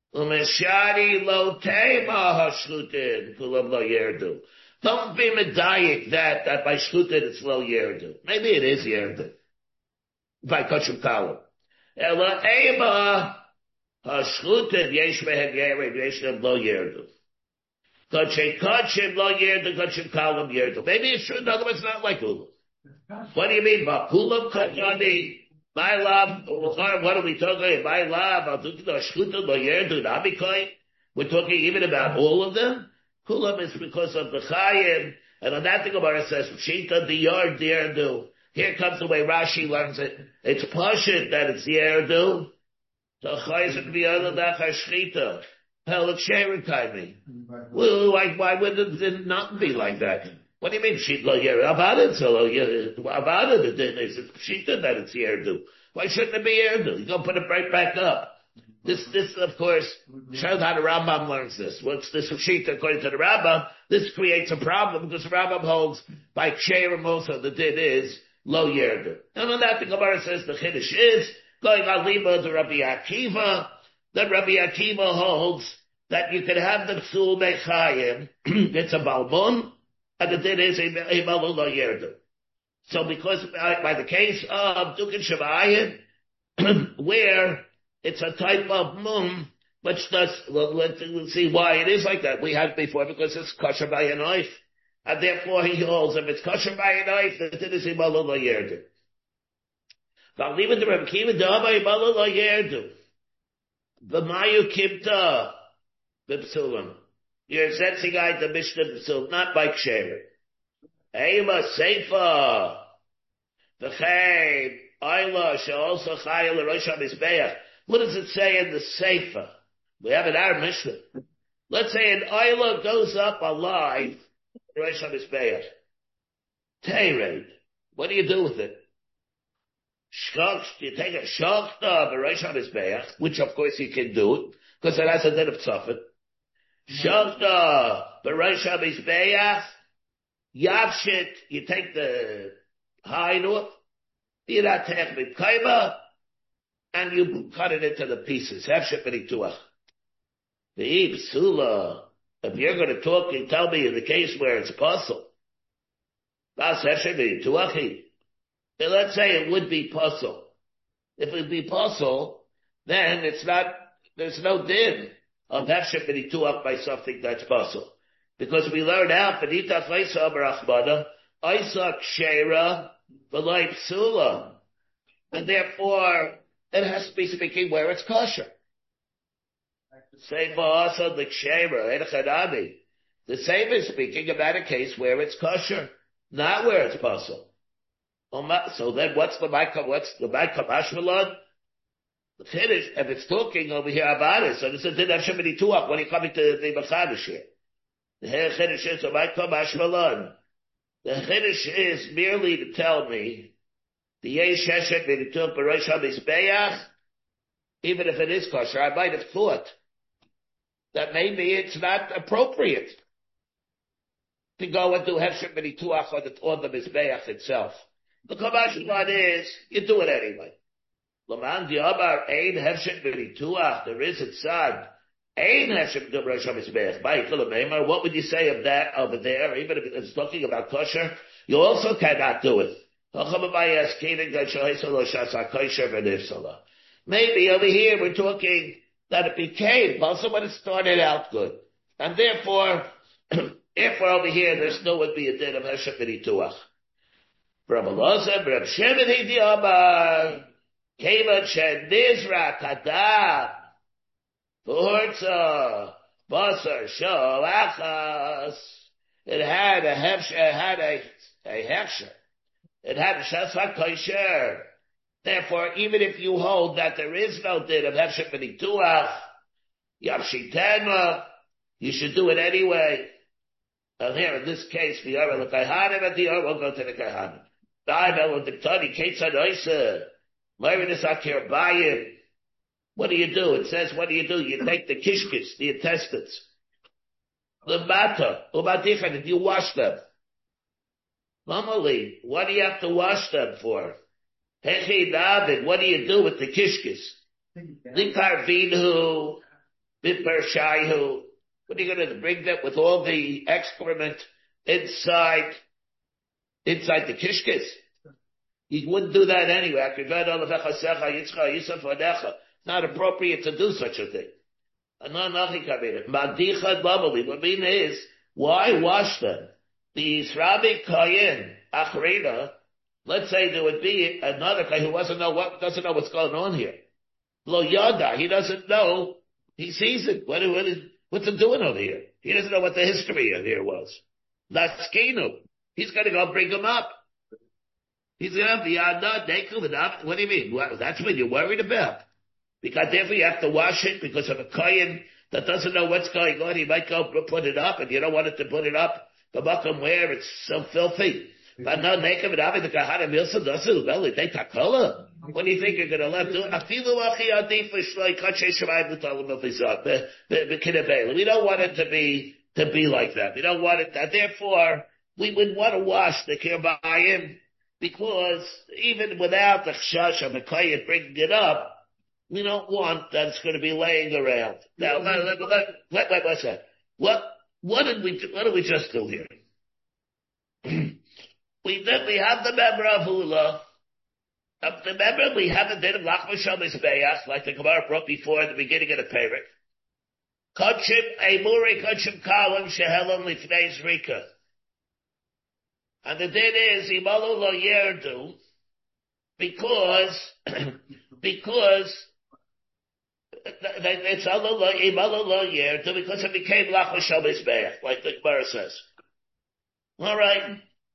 Umeshari lo tema ha-Shchutin, Kulam lo Yerdu. Don't be medayik that, that by Shchutin it's lo Yerdu. Maybe it is Yerdu. By Kachim Kalim. Ela ema ha-Shchutin, yesh mehen yered, yesh mehen lo Yerdu. Kachim Kachim lo Yerdu, Kachim Kalim Yerdu. Maybe it's true, in other words, not like Ulam. What do you mean? Bakulam Kachani, my love, what are we talking about? My love, I'll do the Shchutin lo Yerdu, Nabikoi. We're talking even about all of them. Kulam is because of the Chayim, and on that thing about it says, Shita the Yard Yerdu. Here comes the way Rashi learns it. It's Pashit that it's Yerdu. The Chayim the other Dachar Shchita. Hell, it's Sharon Kaimi. Well, why, why would it not be like that? What do you mean, Shita lo Yerdu? About it, so about it, it's Shita that it's Yerdu. Why shouldn't it be Yerdu? You go put it right back up. This, this, of course, shows how the Rambam learns this. What's this Shita according to the Rambam? This creates a problem because the Rambam holds by Ksherim also the din is lo yerdu. And on that the Gemara says the Chiddush is going on Lima to Rabbi Akiva. That Rabbi Akiva holds that you can have the Psul Mechayim. It's a Balmon, and the din is a Malul lo yerdu. So because by, by the case of Dukin Shemayim, where it's a type of mum, which does, well, let's, let's see why it is like that. We had before because it's kosher by a knife. And therefore he holds, if it's kosher by a knife, then it is imalu lo yerdu. Now leave it to Rebbe Kiva, da'aba imalu lo yerdu. V'mayu kibta, b'psulam. You're setting out the Mishnah b'psulam, not by ksherim. Eima seifa. V'chein, ayla, she'olso chayel l'rosh ha'mizbeach. What does it say in the Sefer? We have it in our Mishnah. Let's say an Ayla goes up alive, Rosh HaMizbeach. Tered. What do you do with it? Shchach, you take a shachta of a Rosh HaMizbeach, which of course you can do it, because it has a din of tzafet. Shachta, the Rosh HaMizbeach, Yavshit, you take the hide off, Yiratech B'Kaima, and you cut it into the pieces. The Psula, if you're going to talk, you tell me in the case where it's puzzle. Let's say it would be puzzle. If it would be puzzle, then it's not, there's no din of Hefshepini Tuach by something that's puzzle. Because we learn out, Benita Faisa Barachmana, Isaac Shera, Belay Psula. And therefore, it has to be speaking where it's kosher. Same also the ksheira, Edchadami. The same is speaking about a case where it's kosher, not where it's puzzle. So then what's the Maikam, what's the Maikam Ashmalon? The finish, if it's talking over here about it, so this is Din Hashem Tuach when you come into the Machadish here. The Chiddush is the Maikam Ashmalon. The Chiddush is merely to tell me the Yesh Heshet V'Nitul B'Rosh HaMizbeach even if it is kosher, I might have thought that maybe it's not appropriate to go and do hefsher b'nituach on the, on the mizbeach itself. The Kamash one is, you do it anyway. Laman di'amar ein hefsher b'nituach, there is a tzad. Ein hefsher b'nituach mizbeach. What would you say of that over there? Even if it's talking about kosher, you also cannot do it. Maybe over here we're talking that it became also when it started out good. And therefore, if we're over here, there still would be a din of Heshem B'nituach. From Elazar, Reb Shimon Hidi Amar, Keva Nizra Kadam, Furza, Basar Shol Achas. It had a Hesher, it had a, a Hesher. It had a Shasa Kosher. Therefore, even if you hold that there is no din of Heshem B'nituach, Yavshitena, you should do it anyway. And here, in this case, the Ara L'Kaihanim and the Ara will go to the Kaihanim. Da'ibel L'Diktani, Ketzad Oisa, Myrinus Akir Bayim. What do you do? It says, what do you do? You take the kishkis, the intestines, the mata, Umadichan, and you wash them. Normally, what do you have to wash them for? Hechi David, what do you do with the kishkis? Likar Vinhu, Bipper Shaihu. What are you going to bring them with all the excrement inside, inside the kishkis? You wouldn't do that anyway. It's not appropriate to do such a thing. What I mean is, why wash them? The Israeli Kayin, Achrina, let's say there would be another guy who doesn't know what, doesn't know what's going on here. Lo Yada, he doesn't know, he sees it. What, what is, what's it doing over here? He doesn't know what the history of here was. Laskinu. He's going to go bring him up. He's going to be on the What do you mean? What, that's what you're worried about. Because therefore you have to wash it because of a kohen that doesn't know what's going on. He might go put it up and you don't want it to put it up. The bakam where it's so filthy. But no, Nekam and Avi, the Kahana Milson doesn't well, they takola. What do you think you're going to let do? We don't want it to be, to be like that. We don't want it, and therefore, we would want to wash the kirbayim, because even without the chash of the kohen bringing it up, we don't want that it's going to be laying around. Now, let, let, let, let, let, what's that? What, what did we, what did we just do here? We then we have the member of Hula. Up the member we have the din of Lach Mishal Mizbeach, like the Gemara brought before at the beginning of the Perek. Kodshim Eimuri Kodshim Kalam Shehelam Lifnei Zrika. And the din is Imalu Lo Yerdu, because because it's Imalu Lo Yerdu because it became Lach Mishal Mizbeach, like the Gemara says. All right.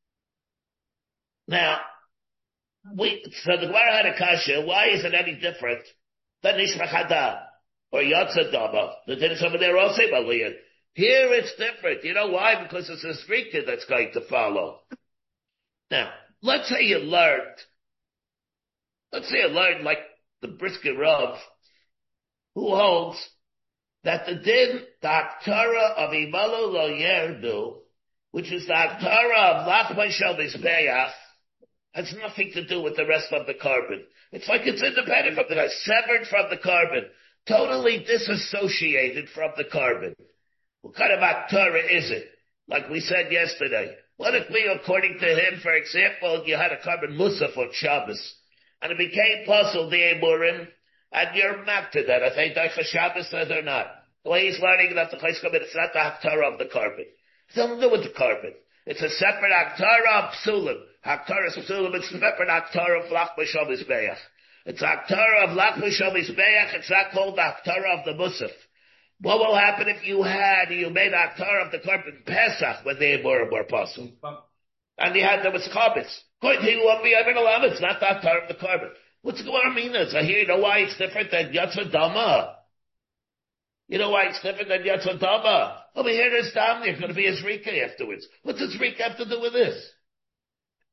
Now, we, so the Gemara had a kasha. Why is it any different than Nishmach Hadam or Yotzad Dama? The din is over there also, Maliyah. Here it's different. You know why? Because it's a Srika that's going to follow. Now, let's say you learned, let's say you learned like the Brisker Rav, who holds that the din, the Haktara of Imalu Lo Yerdu, which is the Haktara of Lach Mishal Mizbeach, has nothing to do with the rest of the carbon. It's like it's independent from the, severed from the carbon, totally disassociated from the carbon. What kind of Haktara is it? Like we said yesterday. What if we, according to him, for example, you had a carbon musaf on Shabbos, and it became possible the Emurim, and you're mad to that. I think that's Shabbos, or not. The way he's learning that the place coming, it's not the Haktara of the carbon. It's nothing to do with the carbon. It's a separate Haktara of Psulim. Haktara of Psulim, it's a separate Haktara of Lach Mishal Mizbeach. It's Haktara of Lach Mishal Mizbeach, it's not called the Haktara of the Musaf. What will happen if you had, you made Haktara of the carbon Pesach when they were more possible? And you had, there was carbons. According to you, it's not the Haktara of the carbon. What's the Gemara mean? I hear, you know why it's different than Yotzad Dama? You know why it's different than Yotzad Dama? Over here there's Dam, there's going to be a Zrika afterwards. What's a Zrika have to do with this?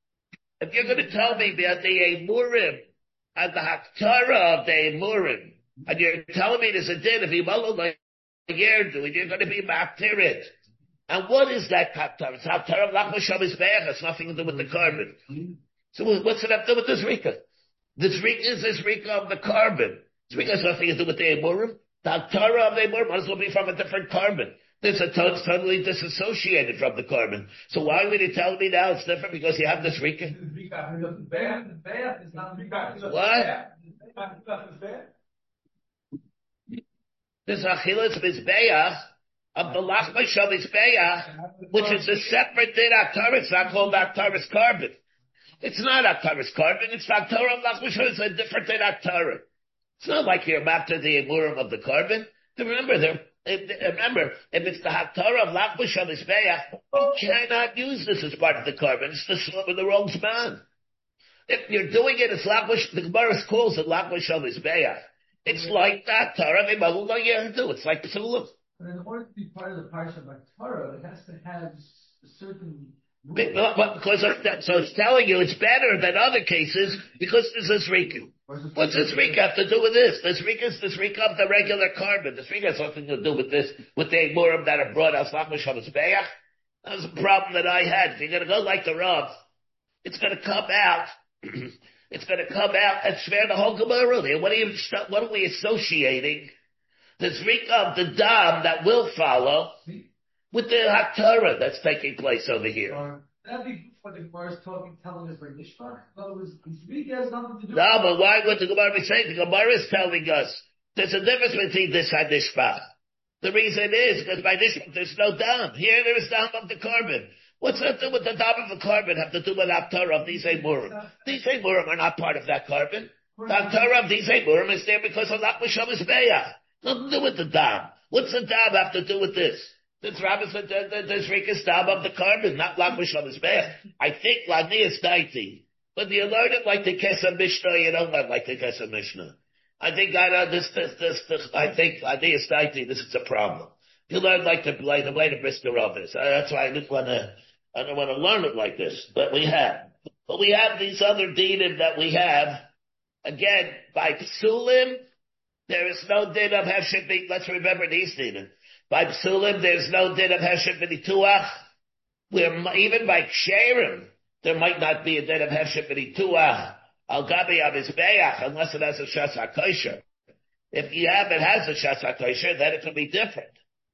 If you're going to tell me that the Emurim and the Haktara of the Emurim And you're telling me there's a din if you malul like yerdu, and you're going to be maktir it. And what is that haktar? It's haktar of lach b'shabbos be'ach. It's nothing to do with the carbon. So what's it have to do with this rika? This rika is this rika of the carbon. This rika has nothing to do with the emurim. The haktar of the emurim might as well be from a different carbon. This is totally disassociated from the carbon. So why would you tell me now it's different because you have this rika? What? This achilas mizbeach of the lach b'shabbos be'ach, which is a separate din haktar. It's not called haktar's carbon. It's not haktar's carbon. It's haktar of lach b'shabbos. It's a different din haktar. It's not like you're after the emurim of the carbon. Remember, there. Remember, if it's the haktar of lach b'shabbos be'ach, you cannot use this as part of the carbon. It's the slum of the wrong span. If you're doing it as lach b'shabbos, the Gemara calls it lach b'shabbos be'ach. It's like that Torah. It's like psulim. But in order to be part of the parsha of Torah, it has to have a certain. Because of that, so it's telling you it's better than other cases because there's this rika. What's this rika have to do with this? This rika is this rika of the regular carbon. This rika has something to do with this, with the emurim that are brought out. Lach b'shabbos be'ach. That was a problem that I had. If you're going to go like the Rav, it's going to come out. It's going to come out and swear the whole Gemara. What are you? What are we associating? The zrika of the dam that will follow with the haktarah that's taking place over here. Or that'd be what the Gemara is talking, telling us by nishpach. In other words, zrika has nothing to do. No, but why would the Gemara be saying? The Gemara is telling us there's a difference between this and nishpach. The reason is because by nishpach there's no dam. Here there is dam of the carbon. What's that do with the dam of the carbon have to do with haktarah of these emurim? These emurim are not part of that carbon. The haktarah of these emurim is there because of lach b'shabbos be'ach. Nothing to do with the dam. What's the dam have to do with this? This rabbis said there's rikas dam of the carbon, not lach b'shabbos be'ach. I think lani is daiti. But you learn it like the Kesef Mishnah, you don't learn like the Kesef Mishnah. I think I know this, this, this, this I think lani is daiti, this is a problem. You learn like the, like the way the Brisker Rav is. That's why I didn't want to, I don't want to learn it like this, but we have. But we have these other dinim that we have. Again, by psulim, there is no din of hefshet. Let's remember these dinim. By psulim, there's no din of hefshet b'nituach. Where even by ksherim, there might not be a din of hefshet b'nituach. Al gabi avizbeach, unless it has a shas hakosher. If you have it has a shas hakosher, then it can be different.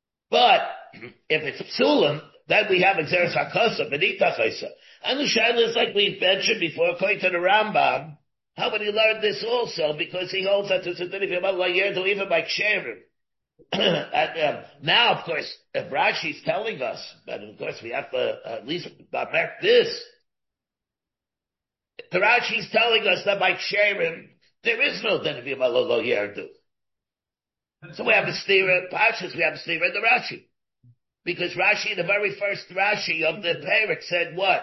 But if it's psulim, then we have exeris hakosa, benita chaysa. And the shaila is like we mentioned before, according to the Rambam, how would he learn this also? Because he holds that it's a din of Yom even by ksherim. And um, now, of course, if Rashi's telling us, but of course we have to uh, at least mark this. The Rashi's telling us that by ksherim, there is no din of Yom Yerdu. So we have a stira, Pashas, we have a stira in the Rashi. Because Rashi, the very first Rashi of the Perek said what?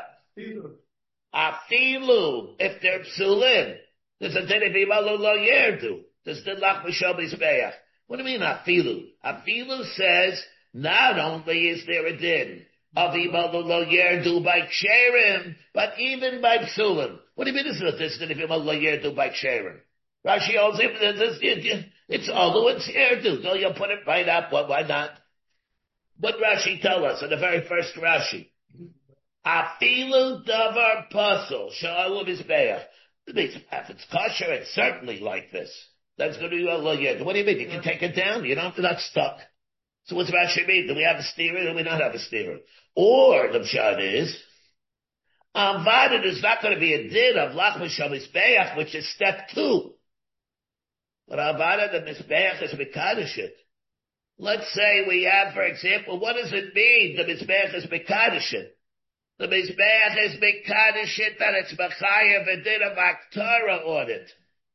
Afilu, if they're psulim, there's a din of Imalu lo yerdu. There's the lach b'shabbos be'ach. What do you mean afilu? Afilu says, not only is there a din of Imalu lo yerdu by ksherim, but even by psulim. What do you mean is there this din of Imalu lo yerdu by ksherim? Rashi holds him, it's alu, it's yerdu. So you'll put it right up, well, why not? What Rashi tell us in the very first Rashi? Afilu davar pasul sha'alu mizbeach. If it's kosher, it's certainly like this. That's going to be a lo yed. What do you mean? You can take it down. You don't have to not stuck. So what's Rashi mean? Do we have a steerer? Or do we not have a steerer? Or the pshat is, Amvadet is not going to be a din of lach b'shabbos be'ach, which is step two. But Amvadet the mizbeach is mekadosh it. Let's say we have, for example, what does it mean? The mizbeach is mekadosh it. The mizbeach is mekadosh it that it's mechayev a din of haktarah on it.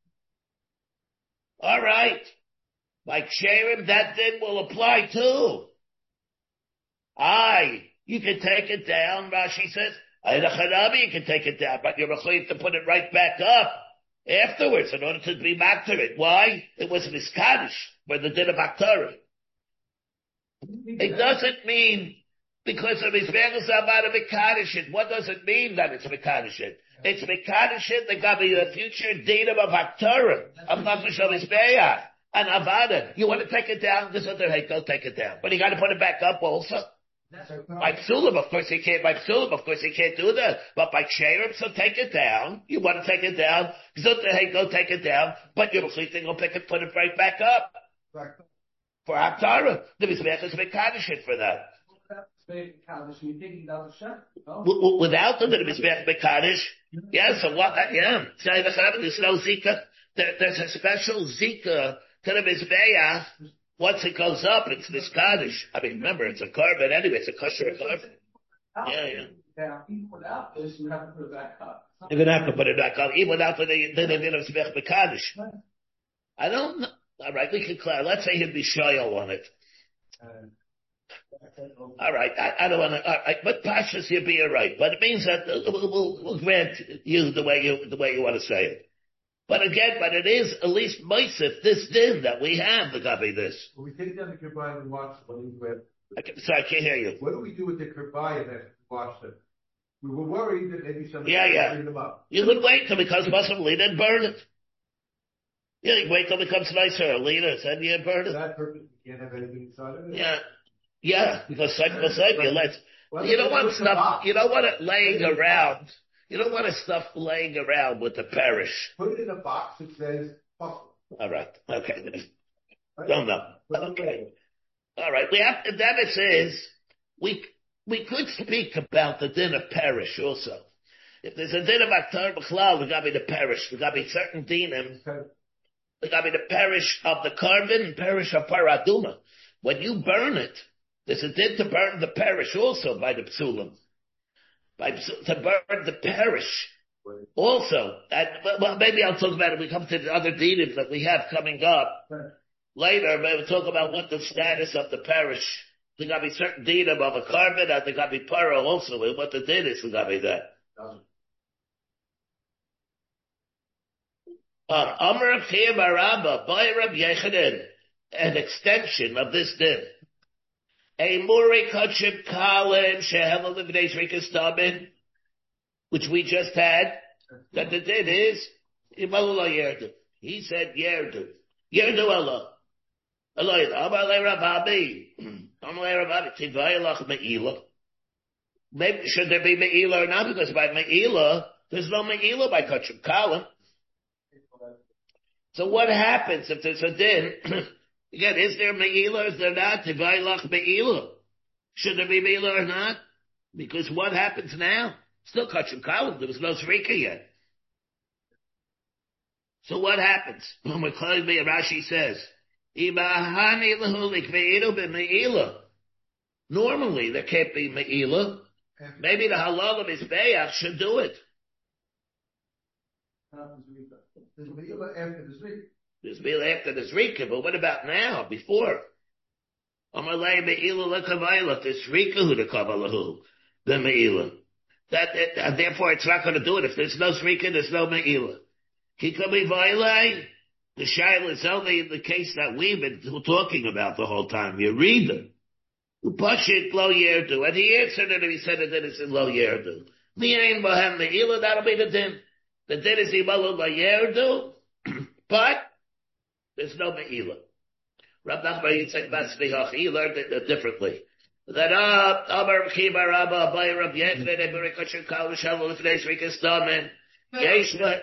All right, like ksherim, that din will apply too. Aye, you can take it down. Rashi says, you can take it down, but you're required to put it right back up afterwards in order to be maktar it. Why? It was miskadish for the din of haktarah. It doesn't mean because of Mizbeach is about a Mekadosh. What does it mean that it's Mekadosh? It's Mekadosh, there got to be a future datum of Haktarah, of Nafesh of Mizbeach. an avada. You want to take it down? This other hey, go take it down. But you got to put it back up also. By psulim, of course he can't. By psulim, of course he can't do that. But by ksherim, so take it down. You want to take it down? Zuther hey, go take it down. But you're going to pick it, put it right back up. For Haftarah, the mizbech is mekadosh for that. Without the mizbech mekadosh, yeah. So what? Yeah. There's no zika. There, there's a special zika to the mizbeach. Once it goes up, it's mizkadosh. I mean, remember, it's a carbon anyway. It's a kosher carbon. Yeah, yeah. Even without this, you have to put it back up. Even have to put it back up. Even without the the mizbech mekadosh. I don't know. All right, we can clarify. Let's say he'd be shoyal on it. All right, I, I don't want to. All right, but Pashas, you'd be right. But it means that we'll, we'll, we'll grant you the way you the way you want to say it. But again, but it is at least Moisef, this din that we have, the copy this. Well, we take down the kirbaya and watch it. Okay, sorry, I can't hear you. What do we do with the kirbaya that watched it? We were worried that maybe somebody yeah, would yeah. clean them up. You could wait till it becomes possibly then burn it. Yeah, you wait till it becomes nicer, leaner, then you burn it. For that purpose, we can't have anything inside of it? Yeah. Yeah, because cycle by cycle, you let, well, you don't want stuff, you don't want it laying around. You don't want stuff laying around with the parish. Put it in a box that says buffalo. All right. Okay. Don't know. Okay. All right. We have, then it says, we, we could speak about the din of parish also. If there's a din of Aktar B'chlal, there's got to be the parish. There's got to be certain dinim. There's got to be the parish of the carbon and parish of Paraduma. When you burn it, there's a din to burn the parish also by the psulim. By, to burn the parish also. And, well, maybe I'll talk about it when we come to the other dinim that we have coming up later. Maybe we'll talk about what the status of the parish. There's got to be certain dinim of a carbon and there's got to be para also. And what the din is, there's got to be that. Amar Chia Barabba, by Rab Yechanan, an extension of this din. A Muri Kachib Kalim Shehel Livnei Shrikas Tabin, which we just had, that the din is, Imalula Yerdu. He said Yerdu. Yerdu Allah. Allah, Amalei Rababi. Amalei Rababi. Tivayalach Me'ila. Maybe, should there be Me'ila or not? Because by Me'ila, there's no Me'ila by Kachib Kalim. So what happens if there's a din? Again, is there Me'ila, is there not? Tivaylach Me'ila. Should there be Me'ila or not? Because what happens now? Still Kachim Kalim, there was no Zrika yet. So what happens? When we're calling me, Rashi says, normally there can't be Me'ila. Maybe the halal of Mizbeach should do it. There's Me'ila after the Zrika. There's Me'ila after the Zrika, but what about now, before? Amalei Me'ila lekavayla, the Zrika hu the kavalahu, the Me'ila. That, and therefore it's not going to do it. If there's no Zrika, there's no Me'ila. Kikabi vaylai, the shaila is only the case that we've been talking about the whole time. You read them. Upashit lo yerdu. And he answered it and he said it that it's in lo yerdu. Mi'ain bohem Me'ila, that'll be the din. The din is imalu lo yerdu, but there's no Me'ila. Rab Nachman Yitzchak Batzvihach, he learned it differently. That ah, Amar Kiba Rabba Abai Rab Yechanan Eberei Kachim Kal V'Shalom L'Fnei Shrikas Damen. Yesh Lo.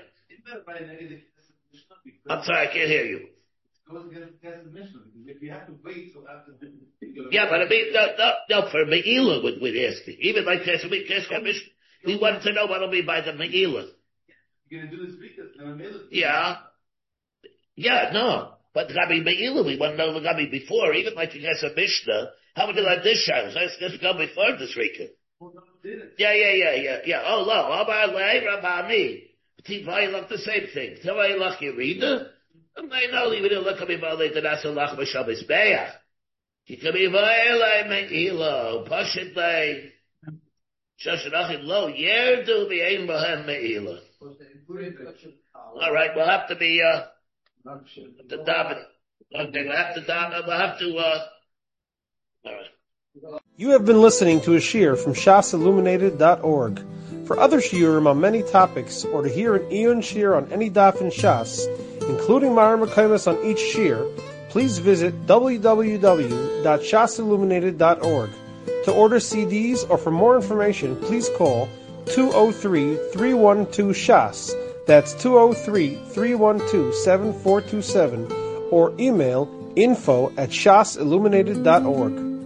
I'm sorry, I can't hear you. If you have to wait till after the yeah, but I mean, no, no, no for Me'ila would we'd ask you. Even like this, we we wanted to know what'll be by the Me'ila. You're gonna do this because yeah. Yeah, no. But Gabi Me'ila, we want to know the Gabi before, even like you guys a Mishnah, how would you like this show? So it's going to go before this Rika. Yeah, yeah, yeah, yeah, yeah. Oh, lo, Amar Lei, Rabami. Tivai look the same thing. Tivai look you read it. And I know you didn't look at me about it, and that's a lach b'shabes be'ach. Kikami Vailai Me'ila, Pashit Lei, Shoshanachim lo, Yerdu V'ein Bohem Me'ila. All right, we'll have to be, uh, the daven. Okay, we'll have to daven, we'll have to, uh, all right. You have been listening to a shiur from shas illuminated dot org. For other shiurim on many topics, or to hear an Eon shiur on any daf in Shas, including Mara Mekaymas on each shir, please visit w w w dot shas illuminated dot org. To order C Ds or for more information, please call two oh three, three one two, S H A S. That's two oh three, three one two, seven four two seven, or email info at shas illuminated dot org.